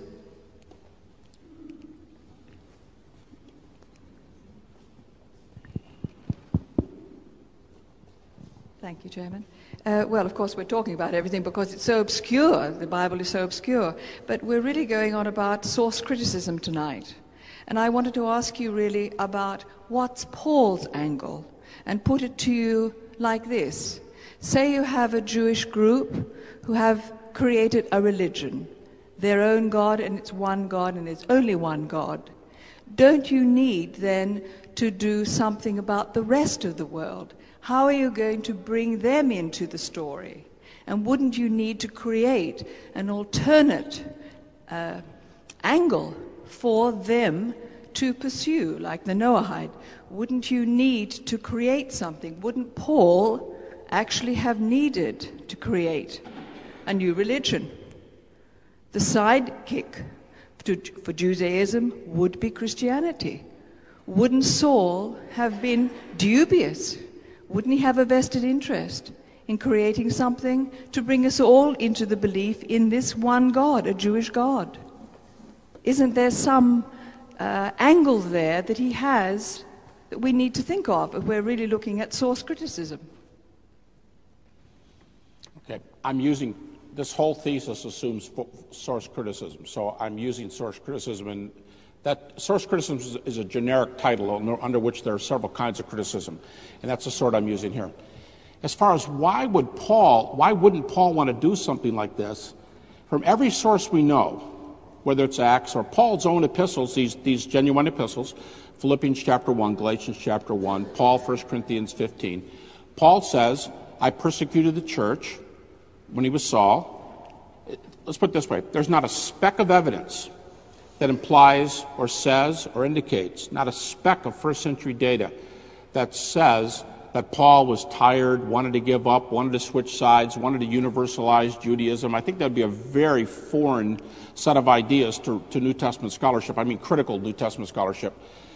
Thank you, Chairman. Uh, well, of course, we're talking about everything because it's so obscure. The Bible is so obscure. But we're really going on about source criticism tonight. And I wanted to ask you really about what's Paul's angle, and put it to you like this. Say you have a Jewish group who have created a religion, their own God, and it's one God, and it's only one God. Don't you need then to do something about the rest of the world? How are you going to bring them into the story? And wouldn't you need to create an alternate uh, angle for them to pursue, like the Noahide? Wouldn't you need to create something? Wouldn't Paul actually have needed to create a new religion? The sidekick to, for Judaism would be Christianity. Wouldn't Saul have been dubious? Wouldn't he have a vested interest in creating something to bring us all into the belief in this one God, a Jewish God? Isn't there some uh, angle there that he has that we need to think of if we're really looking at source criticism? Okay, I'm using... This whole thesis assumes source criticism, so I'm using source criticism in That source criticism is, is a generic title under, under which there are several kinds of criticism, and that's the sort I'm using here. As far as why would Paul, why wouldn't Paul want to do something like this? From every source we know, whether it's Acts or Paul's own epistles, these, these genuine epistles, Philippians chapter one, Galatians chapter one, Paul, First Corinthians fifteen, Paul says, I persecuted the church when he was Saul. Let's put it this way. There's not a speck of evidence that implies or says or indicates, not a speck of first century data that says that Paul was tired, wanted to give up, wanted to switch sides, wanted to universalize Judaism. I think that would be a very foreign set of ideas to, to New Testament scholarship. I mean critical New Testament scholarship.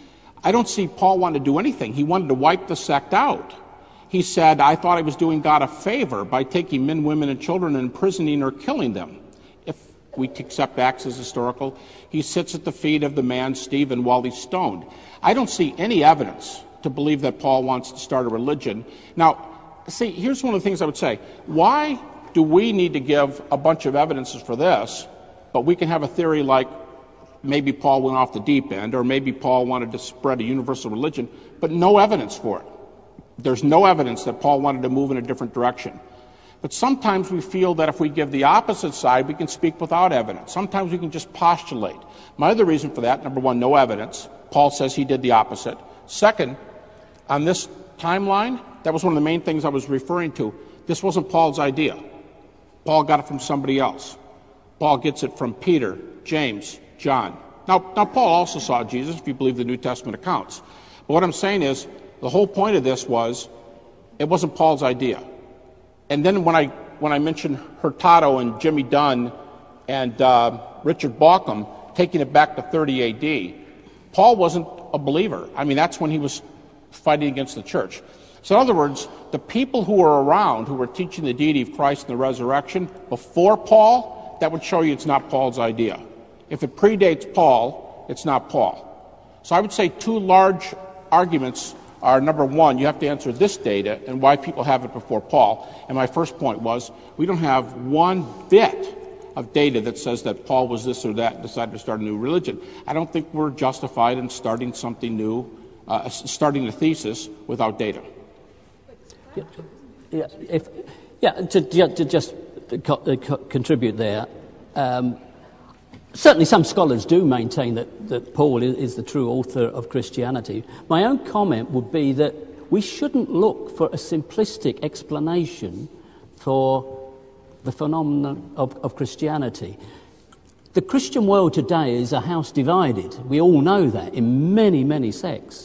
I don't see Paul wanting to do anything. He wanted to wipe the sect out. He said, I thought I was doing God a favor by taking men, women, and children and imprisoning or killing them. If we accept Acts as historical, he sits at the feet of the man Stephen while he's stoned. I don't see any evidence to believe that Paul wants to start a religion. Now, see, here's one of the things I would say. Why do we need to give a bunch of evidences for this, but we can have a theory like maybe Paul went off the deep end, or maybe Paul wanted to spread a universal religion, but no evidence for it. There's no evidence that Paul wanted to move in a different direction. But sometimes we feel that if we give the opposite side, we can speak without evidence. Sometimes we can just postulate. My other reason for that, number one, no evidence. Paul says he did the opposite. Second, on this timeline, that was one of the main things I was referring to. This wasn't Paul's idea. Paul got it from somebody else. Paul gets it from Peter, James, John. Now, now Paul also saw Jesus, if you believe the New Testament accounts. But what I'm saying is, the whole point of this was, it wasn't Paul's idea. And then when I when I mentioned Hurtado and Jimmy Dunn and uh, Richard Bauckham taking it back to thirty A D, Paul wasn't a believer. I mean, that's when he was fighting against the church. So in other words, the people who were around, who were teaching the deity of Christ and the resurrection before Paul, that would show you it's not Paul's idea. If it predates Paul, it's not Paul. So I would say two large arguments are, number one, you have to answer this data and why people have it before Paul. And my first point was, we don't have one bit of data that says that Paul was this or that and decided to start a new religion. I don't think we're justified in starting something new, uh, starting a thesis without data. Yeah, yeah, if, yeah to, to just co- co- contribute there, um, certainly some scholars do maintain that, that Paul is, is the true author of Christianity. My own comment would be that we shouldn't look for a simplistic explanation for the phenomenon of, of Christianity. The Christian world today is a house divided. We all know that, in many, many sects.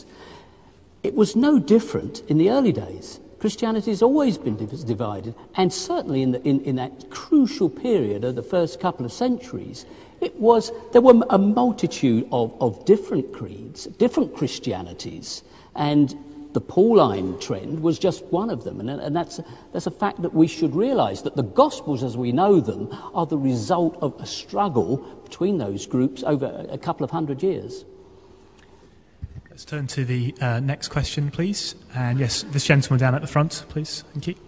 It was no different in the early days. Christianity has always been divided, and certainly in, the, in, in that crucial period of the first couple of centuries, it was there were a multitude of, of different creeds, different Christianities, and the Pauline trend was just one of them. And, and that's, that's a fact that we should realise, that the Gospels as we know them are the result of a struggle between those groups over a couple of hundred years. Let's turn to the uh, next question, please. And yes, this gentleman down at the front, please. Thank you.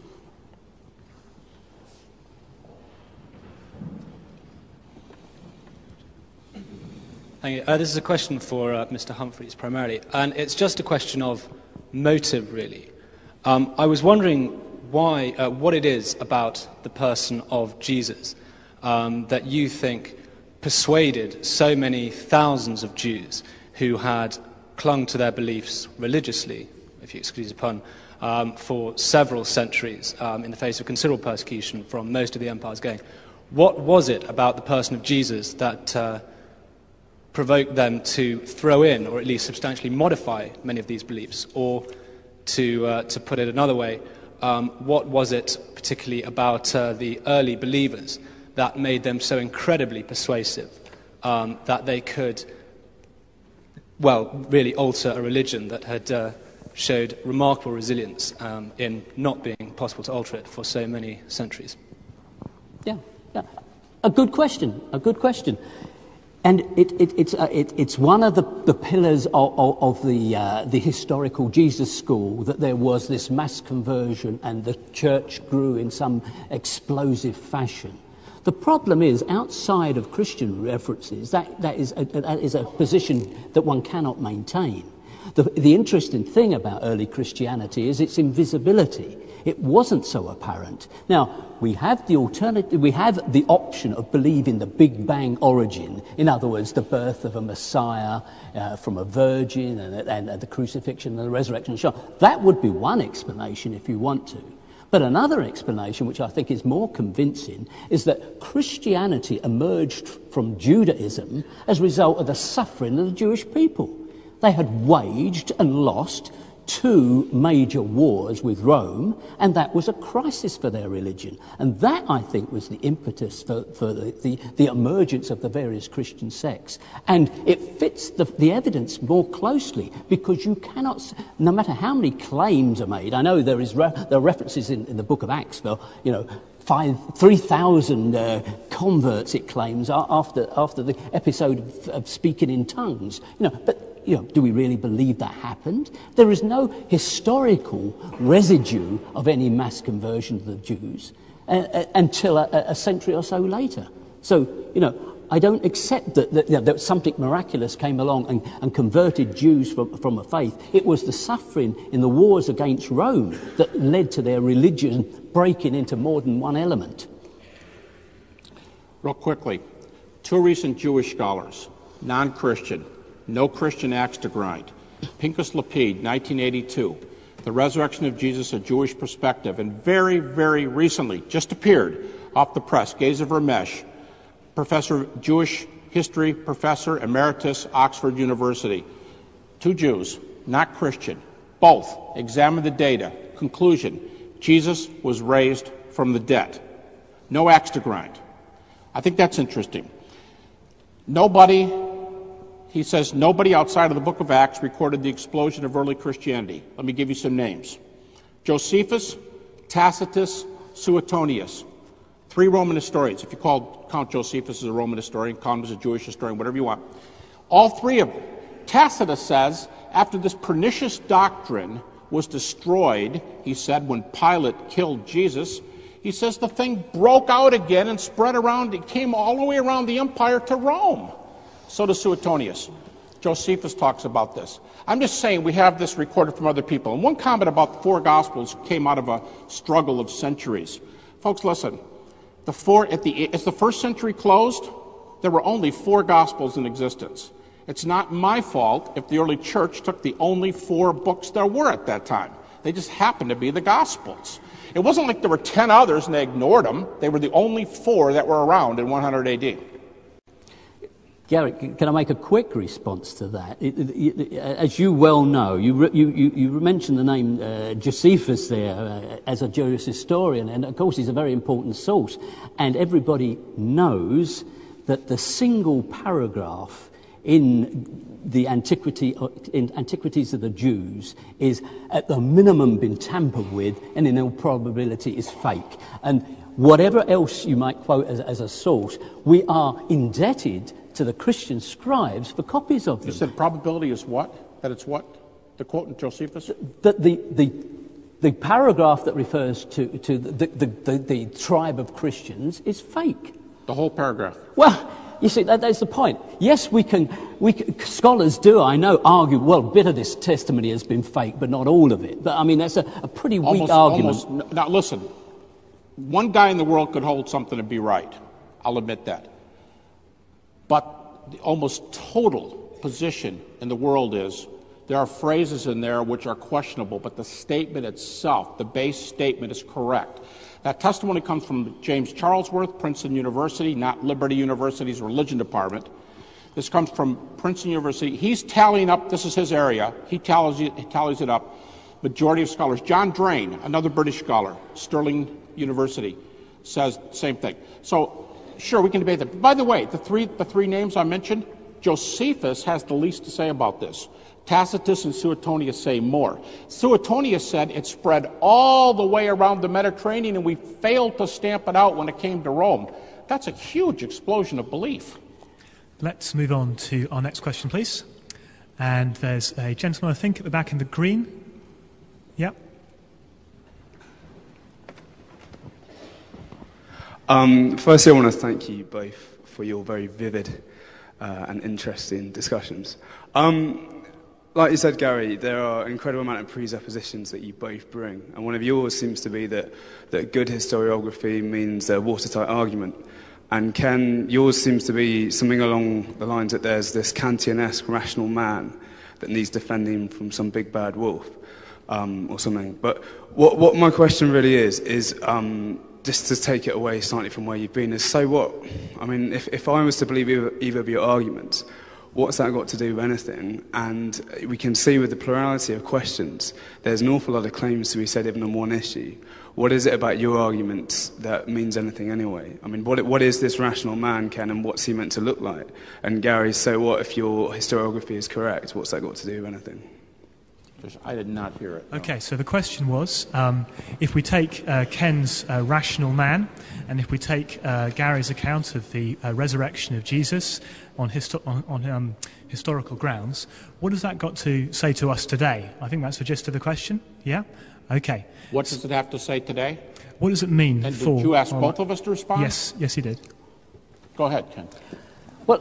Thank you. Uh, this is a question for uh, Mister Humphreys primarily, and it's just a question of motive, really. Um, I was wondering why, uh, what it is about the person of Jesus um, that you think persuaded so many thousands of Jews who had clung to their beliefs religiously, if you excuse the pun, um, for several centuries um, in the face of considerable persecution from most of the empires going. What was it about the person of Jesus that uh, provoked them to throw in, or at least substantially modify, many of these beliefs? Or, to uh, to put it another way, um, what was it particularly about uh, the early believers that made them so incredibly persuasive um, that they could, well, really alter a religion that had uh, showed remarkable resilience um, in not being possible to alter it for so many centuries? Yeah, yeah. A good question, a good question. And it, it, it's, uh, it, it's one of the, the pillars of, of, of the, uh, the historical Jesus school, that there was this mass conversion and the church grew in some explosive fashion. The problem is, outside of Christian references, that, that, is, a, that is a position that one cannot maintain. The, the interesting thing about early Christianity is its invisibility. It wasn't so apparent. Now, we have the alternative, we have the option of believing the Big Bang origin. In other words, the birth of a Messiah uh, from a virgin and, and, and the crucifixion and the resurrection and so on. That would be one explanation if you want to. But another explanation, which I think is more convincing, is that Christianity emerged from Judaism as a result of the suffering of the Jewish people. They had waged and lost two major wars with Rome, and that was a crisis for their religion. And that, I think, was the impetus for, for the, the, the emergence of the various Christian sects. And it fits the, the evidence more closely, because you cannot, no matter how many claims are made, I know there is re, there are references in, in the book of Acts for, you know, Five, three thousand uh, converts, it claims, after after the episode of, of speaking in tongues. You know, but you know, do we really believe that happened? There is no historical residue of any mass conversion of the Jews uh, uh, until a, a century or so later. So, you know, I don't accept that, that, you know, that something miraculous came along and, and converted Jews from, from a faith. It was the suffering in the wars against Rome that led to their religion breaking into more than one element. Real quickly, two recent Jewish scholars, non-Christian, no Christian axe to grind. Pinchas Lapid, nineteen eighty-two, The Resurrection of Jesus, A Jewish Perspective, and very, very recently, just appeared off the press, Gezer Vermesh, professor, Jewish history professor emeritus, Oxford University. Two Jews, not Christian, both examined the data. Conclusion, Jesus was raised from the dead. No axe to grind. I think that's interesting. Nobody, he says, nobody outside of the book of Acts recorded the explosion of early Christianity. Let me give you some names. Josephus, Tacitus, Suetonius. Three Roman historians. If you call, count Josephus as a Roman historian, count him as a Jewish historian, whatever you want. All three of them. Tacitus says, after this pernicious doctrine was destroyed, he said, when Pilate killed Jesus, he says the thing broke out again and spread around. It came all the way around the empire to Rome. So does Suetonius. Josephus talks about this. I'm just saying we have this recorded from other people. And one comment about the four Gospels came out of a struggle of centuries. Folks, listen. The four, at the, as the first century closed, there were only four Gospels in existence. It's not my fault if the early church took the only four books there were at that time. They just happened to be the Gospels. It wasn't like there were ten others and they ignored them. They were the only four that were around in one hundred A D. Gary, can I make a quick response to that? It, it, it, as you well know, you, you, you, you mentioned the name uh, Josephus there uh, as a Jewish historian, and of course he's a very important source. And everybody knows that the single paragraph in the antiquity, in Antiquities of the Jews is at the minimum been tampered with, and in all probability is fake. And whatever else you might quote as, as a source, we are indebted to the Christian scribes for copies of them. You said probability is what? That it's what? The quote in Josephus? That the, the, the paragraph that refers to, to the, the, the, the tribe of Christians is fake. The whole paragraph? Well, you see, that, that's the point. Yes, we can, we can, scholars do, I know, argue, well, a bit of this testimony has been fake, but not all of it. But, I mean, that's a, a pretty weak almost, argument. Almost, now, listen, one guy in the world could hold something and be right. I'll admit that. But the almost total position in the world is there are phrases in there which are questionable, but the statement itself, the base statement, is correct. That testimony comes from James Charlesworth, Princeton University, not Liberty University's religion department. This comes from Princeton University. He's tallying up, this is his area, he tallies it, he tallies it up. Majority of scholars. John Drain, another British scholar, Stirling University, says the same thing. So, sure, we can debate that. By the way, the three, the three names I mentioned, Josephus has the least to say about this. Tacitus and Suetonius say more. Suetonius said it spread all the way around the Mediterranean and we failed to stamp it out when it came to Rome. That's a huge explosion of belief. Let's move on to our next question, please. And there's a gentleman, I think, at the back in the green. Yep. Um, firstly, I want to thank you both for your very vivid uh, and interesting discussions. Um, like you said, Gary, there are an incredible amount of presuppositions that you both bring, and one of yours seems to be that, that good historiography means a watertight argument. And Ken, yours seems to be something along the lines that there's this Kantianesque rational man that needs defending from some big bad wolf, um, or something. But what, what my question really is, is um, just to take it away slightly from where you've been, is so what? I mean, if, if I was to believe either, either of your arguments, what's that got to do with anything? And we can see with the plurality of questions, there's an awful lot of claims to be said even on one issue. What is it about your arguments that means anything anyway? I mean, what, what is this rational man, Ken, and what's he meant to look like? And Gary, so what if your historiography is correct? What's that got to do with anything? I did not hear it. No. Okay, so the question was, um, if we take uh, Ken's uh, rational man, and if we take uh, Gary's account of the uh, resurrection of Jesus on, histo- on, on um, historical grounds, what has that got to say to us today? I think that's the gist of the question. Yeah? Okay. What does it have to say today? What does it mean and for... Did you ask um, both of us to respond? Yes, yes, he did. Go ahead, Ken. Well...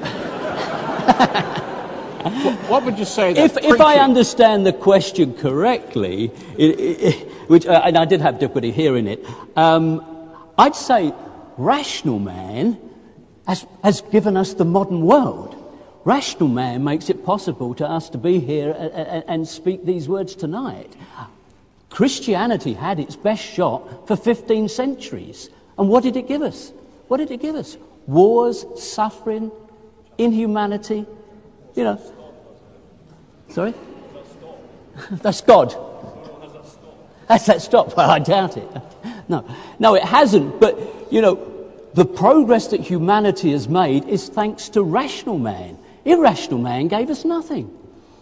What would you say? That if, if I understand the question correctly, it, it, which uh, and I did have difficulty hearing it, um, I'd say rational man has, has given us the modern world. Rational man makes it possible to us to be here and, and, and speak these words tonight. Christianity had its best shot for fifteen centuries, and what did it give us? What did it give us? Wars, suffering, inhumanity. You know, sorry? That's God. Has that stopped? Well, I doubt it. No, no, it hasn't. But, you know, the progress that humanity has made is thanks to rational man. Irrational man gave us nothing.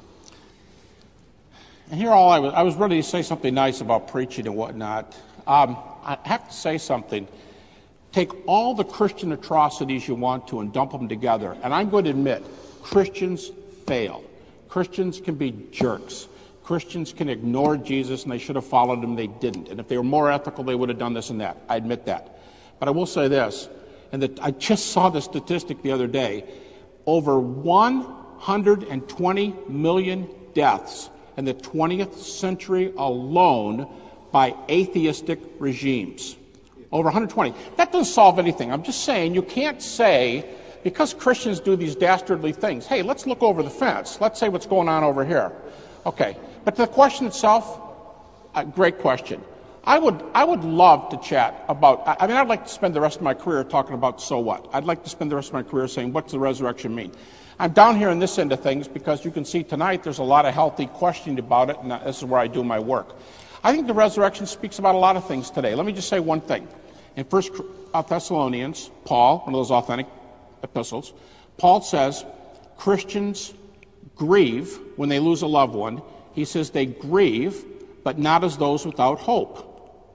And here all I was, I was ready to say something nice about preaching and whatnot. Um, I have to say something. Take all the Christian atrocities you want to and dump them together. And I'm going to admit, Christians fail. Christians can be jerks. Christians can ignore Jesus, and they should have followed him. They didn't. And if they were more ethical, they would have done this and that. I admit that. But I will say this, and that I just saw the statistic the other day. Over one hundred twenty million deaths in the twentieth century alone by atheistic regimes. Over one hundred twenty. That doesn't solve anything. I'm just saying you can't say, because Christians do these dastardly things, hey, let's look over the fence. Let's say what's going on over here. Okay. But the question itself, uh, great question. I would I would love to chat about, I mean, I'd like to spend the rest of my career talking about so what. I'd like to spend the rest of my career saying, what's the resurrection mean? I'm down here in this end of things because you can see tonight there's a lot of healthy questioning about it, and this is where I do my work. I think the resurrection speaks about a lot of things today. Let me just say one thing. In First Thessalonians, Paul, one of those authentic epistles, Paul says Christians grieve when they lose a loved one. He says they grieve, but not as those without hope.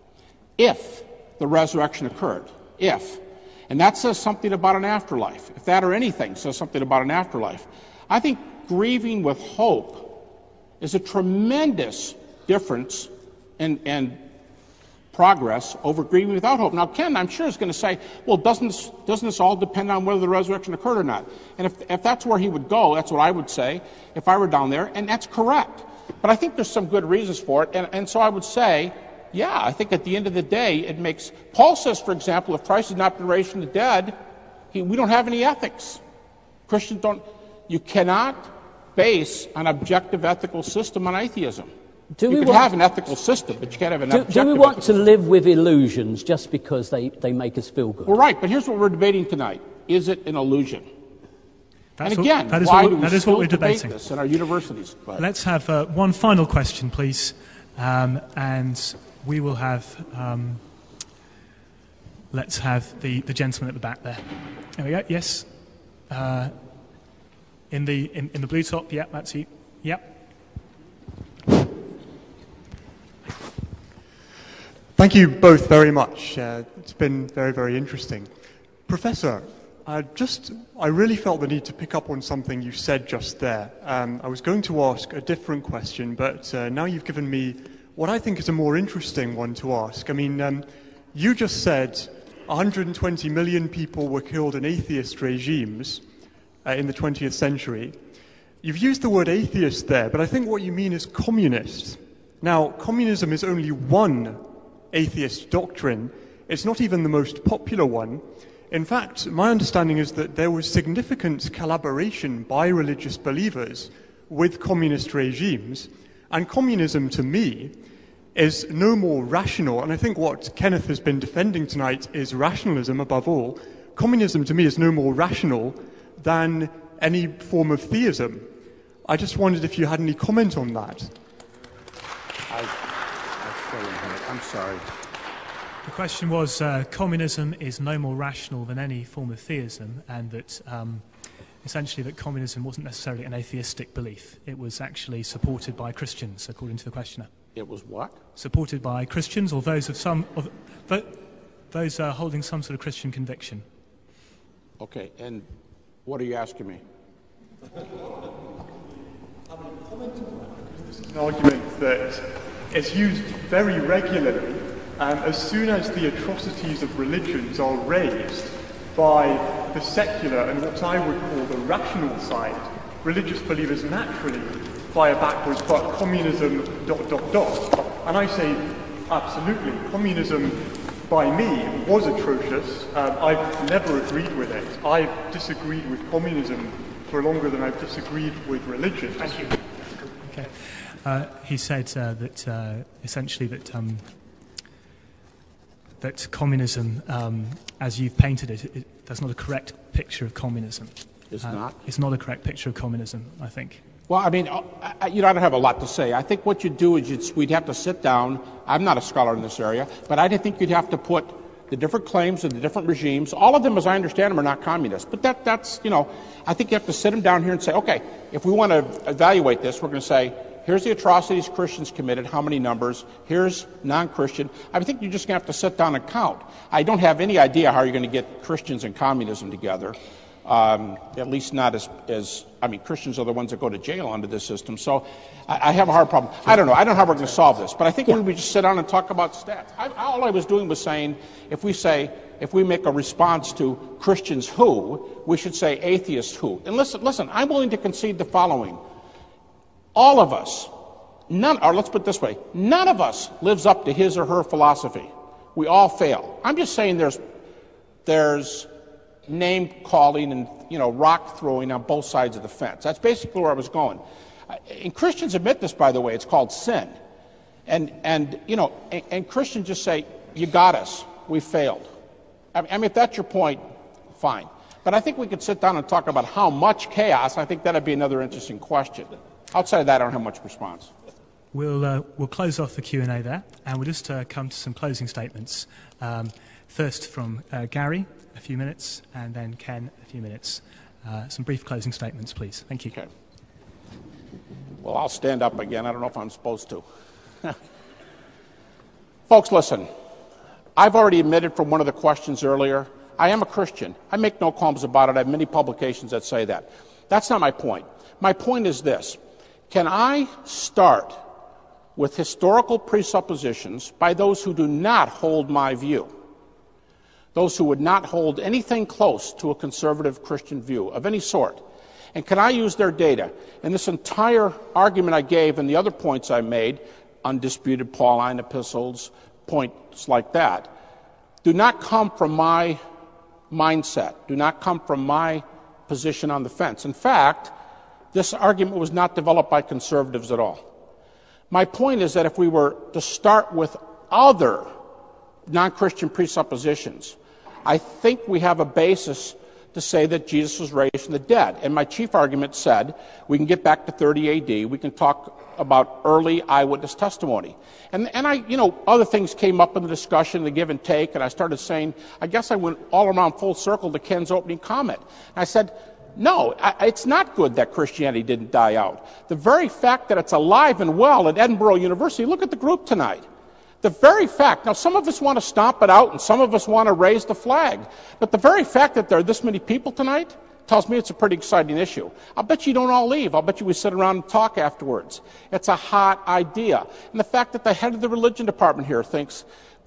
If the resurrection occurred, if. And that says something about an afterlife. If that or anything says something about an afterlife. I think grieving with hope is a tremendous difference in, in progress over grieving without hope. Now, Ken, I'm sure, is going to say, well, doesn't this, doesn't this all depend on whether the resurrection occurred or not? And if, if that's where he would go, that's what I would say if I were down there, and that's correct. But I think there's some good reasons for it, and, and so I would say, yeah, I think at the end of the day, it makes... Paul says, for example, if Christ has not been raised from the dead, he, we don't have any ethics. Christians don't... You cannot base an objective ethical system on atheism. Do you we can want, have an ethical system, but you can't have an do, objective Do we want to system. live with illusions just because they, they make us feel good? Well, right, but here's what we're debating tonight. Is it an illusion? That's and again, what, that is why what, do we that is still what we're debate debating. this in our universities? But Let's have uh, one final question, please, um, and we will have. Um, let's have the, the gentleman at the back there. There we go. Yes, uh, in the in, in the blue top. Yeah, that's you. Yep. Thank you both very much. Uh, it's been very, very interesting. Professor, I just, I really felt the need to pick up on something you said just there. Um, I was going to ask a different question, but uh, now you've given me what I think is a more interesting one to ask. I mean, um, you just said one hundred twenty million people were killed in atheist regimes uh, in the twentieth century. You've used the word atheist there, but I think what you mean is communist. Now, communism is only one atheist doctrine. It's not even the most popular one. In fact, my understanding is that there was significant collaboration by religious believers with communist regimes, and communism, to me, is no more rational, and I think what Kenneth has been defending tonight is rationalism above all. Communism, to me, is no more rational than any form of theism. I just wondered if you had any comment on that. I, I I'm sorry. The question was, uh, communism is no more rational than any form of theism, and that um, essentially that communism wasn't necessarily an atheistic belief. It was actually supported by Christians, according to the questioner. It was what? Supported by Christians, or those of some, of, th- those uh, holding some sort of Christian conviction. Okay, and what are you asking me? This is an argument that is used very regularly. Um, as soon as the atrocities of religions are raised by the secular and what I would call the rational side, religious believers naturally fire backwards, but communism dot dot dot. And I say, absolutely, communism by me was atrocious. Um, I've never agreed with it. I've disagreed with communism for longer than I've disagreed with religion. Thank you. Okay. Uh, he said uh, that uh, essentially that um, that communism, um, as you've painted it, it, that's not a correct picture of communism. It's uh, not? It's not a correct picture of communism, I think. Well, I mean, I, you know, I don't have a lot to say. I think what you'd do is you'd, we'd have to sit down. I'm not a scholar in this area, but I think you'd have to put the different claims of the different regimes. All of them, as I understand them, are not communist. But that, that's, you know, I think you have to sit them down here and say, okay, if we want to evaluate this, we're going to say, here's the atrocities Christians committed, how many numbers, here's non-Christian. I think you're just going to have to sit down and count. I don't have any idea how you're going to get Christians and communism together, um, at least not as, as, I mean, Christians are the ones that go to jail under this system, so I, I have a hard problem. I don't know. I don't know how we're going to solve this, but I think when we just sit down and talk about stats, I, all I was doing was saying, if we say, if we make a response to Christians who, we should say atheists who. And listen, listen, I'm willing to concede the following. All of us, none, or let's put it this way, none of us lives up to his or her philosophy. We all fail. I'm just saying there's, there's name calling and, you know, rock throwing on both sides of the fence. That's basically where I was going. And Christians admit this, by the way. It's called sin. And, and you know, and, and Christians just say, you got us. We failed. I mean, if that's your point, fine. But I think we could sit down and talk about how much chaos. I think that'd be another interesting question. Outside of that, I don't have much response. We'll uh, we'll close off the Q and A there, and we'll just uh, come to some closing statements. Um, first from uh, Gary, a few minutes, and then Ken, a few minutes. Uh, some brief closing statements, please. Thank you. Okay. Well, I'll stand up again. I don't know if I'm supposed to. Folks, listen. I've already admitted from one of the questions earlier, I am a Christian. I make no qualms about it. I have many publications that say that. That's not my point. My point is this. Can I start with historical presuppositions by those who do not hold my view? Those who would not hold anything close to a conservative Christian view of any sort. And can I use their data? And this entire argument I gave and the other points I made, undisputed Pauline epistles, points like that, do not come from my mindset, do not come from my position on the fence. In fact, this argument was not developed by conservatives at all. My point is that if we were to start with other non-Christian presuppositions, I think we have a basis to say that Jesus was raised from the dead. And my chief argument said we can get back to thirty A D, we can talk about early eyewitness testimony. And, and I, you know, other things came up in the discussion, the give and take, and I started saying, I guess I went all around full circle to Ken's opening comment. And I said, no, I, it's not good that Christianity didn't die out. The very fact that it's alive and well at Edinburgh University, look at the group tonight. The very fact, now some of us want to stomp it out and some of us want to raise the flag, but the very fact that there are this many people tonight tells me it's a pretty exciting issue. I'll bet you don't all leave. I'll bet you we sit around and talk afterwards. It's a hot idea. And the fact that the head of the religion department here thinks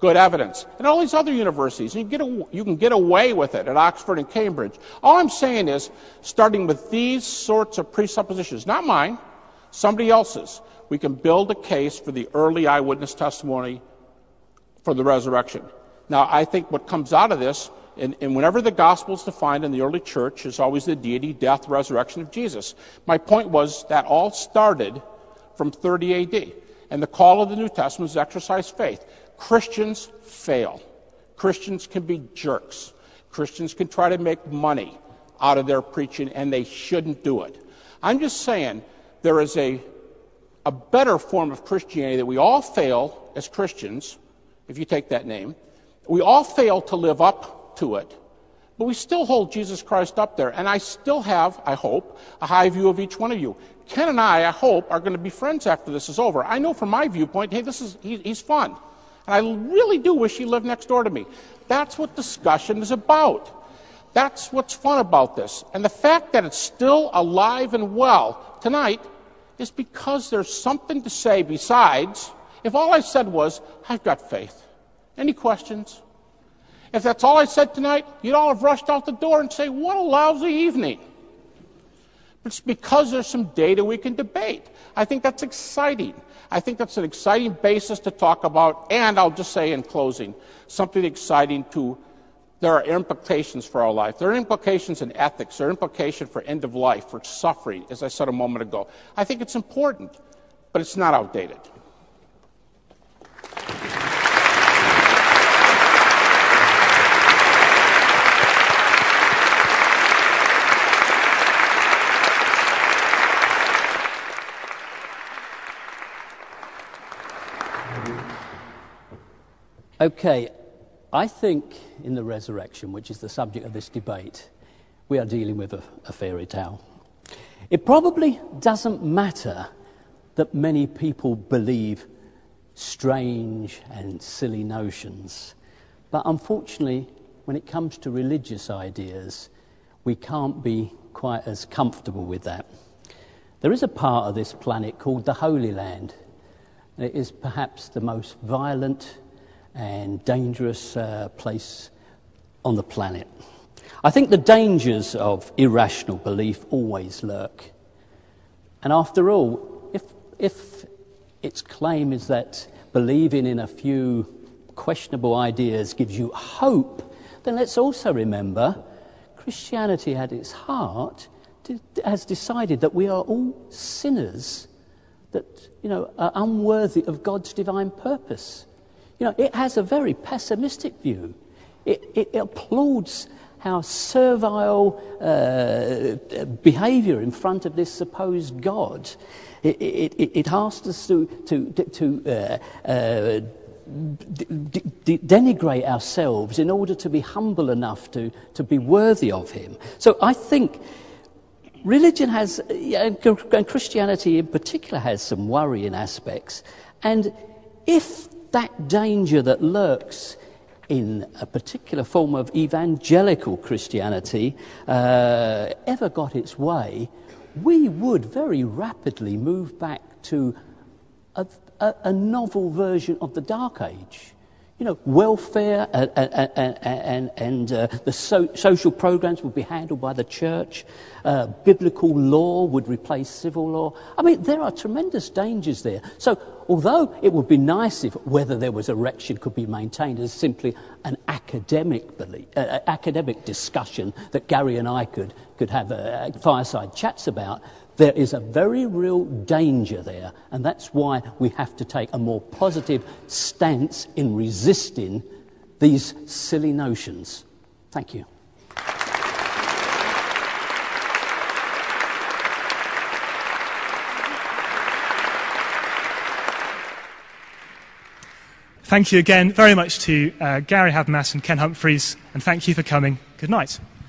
good evidence. And all these other universities, you, get a, you can get away with it at Oxford and Cambridge. All I'm saying is, starting with these sorts of presuppositions, not mine, somebody else's, we can build a case for the early eyewitness testimony for the resurrection. Now, I think what comes out of this, and, and whenever the gospel is defined in the early church, is always the deity, death, resurrection of Jesus. My point was that all started from thirty A D. And the call of the New Testament is exercise faith. Christians fail. Christians can be jerks. Christians can try to make money out of their preaching, and they shouldn't do it. I'm just saying there is a, a better form of Christianity that we all fail as Christians, if you take that name. We all fail to live up to it, but we still hold Jesus Christ up there. And I still have, I hope, a high view of each one of you. Ken and I, I hope, are going to be friends after this is over. I know from my viewpoint, hey, this is he, he's fun. And I really do wish he lived next door to me. That's what discussion is about. That's what's fun about this. And the fact that it's still alive and well tonight is because there's something to say besides, if all I said was, I've got faith. Any questions? If that's all I said tonight, you'd all have rushed out the door and say, what a lousy evening. But it's because there's some data we can debate. I think that's exciting. I think that's an exciting basis to talk about. And I'll just say in closing, something exciting to, there are implications for our life. There are implications in ethics. There are implications for end of life, for suffering, as I said a moment ago. I think it's important, but it's not outdated. Okay, I think in the resurrection, which is the subject of this debate, we are dealing with a, a fairy tale. It probably doesn't matter that many people believe strange and silly notions, but unfortunately, when it comes to religious ideas, we can't be quite as comfortable with that. There is a part of this planet called the Holy Land. It is perhaps the most violent and dangerous uh, place on the planet. I think the dangers of irrational belief always lurk. And after all, if, if its claim is that believing in a few questionable ideas gives you hope, then let's also remember Christianity at its heart has decided that we are all sinners, that, you know, are unworthy of God's divine purpose. You know, it has a very pessimistic view. It, it, it applauds our servile uh, behaviour in front of this supposed God. It, it, it, it asks us to, to, to uh, uh, d- d- denigrate ourselves in order to be humble enough to, to be worthy of him. So I think religion has, and Christianity in particular, has some worrying aspects. And if that danger that lurks in a particular form of evangelical Christianity uh, ever got its way, we would very rapidly move back to a, a, a novel version of the Dark Age. You know, welfare and, and, and, and uh, the so, social programs would be handled by the church. Uh, biblical law would replace civil law. I mean, there are tremendous dangers there. So, although it would be nice if whether there was erection could be maintained as simply an academic belief, uh, academic discussion that Gary and I could could have uh, fireside chats about, there is a very real danger there, and that's why we have to take a more positive stance in resisting these silly notions. Thank you. Thank you again very much to uh, Gary Habermas and Ken Humphreys, and thank you for coming. Good night.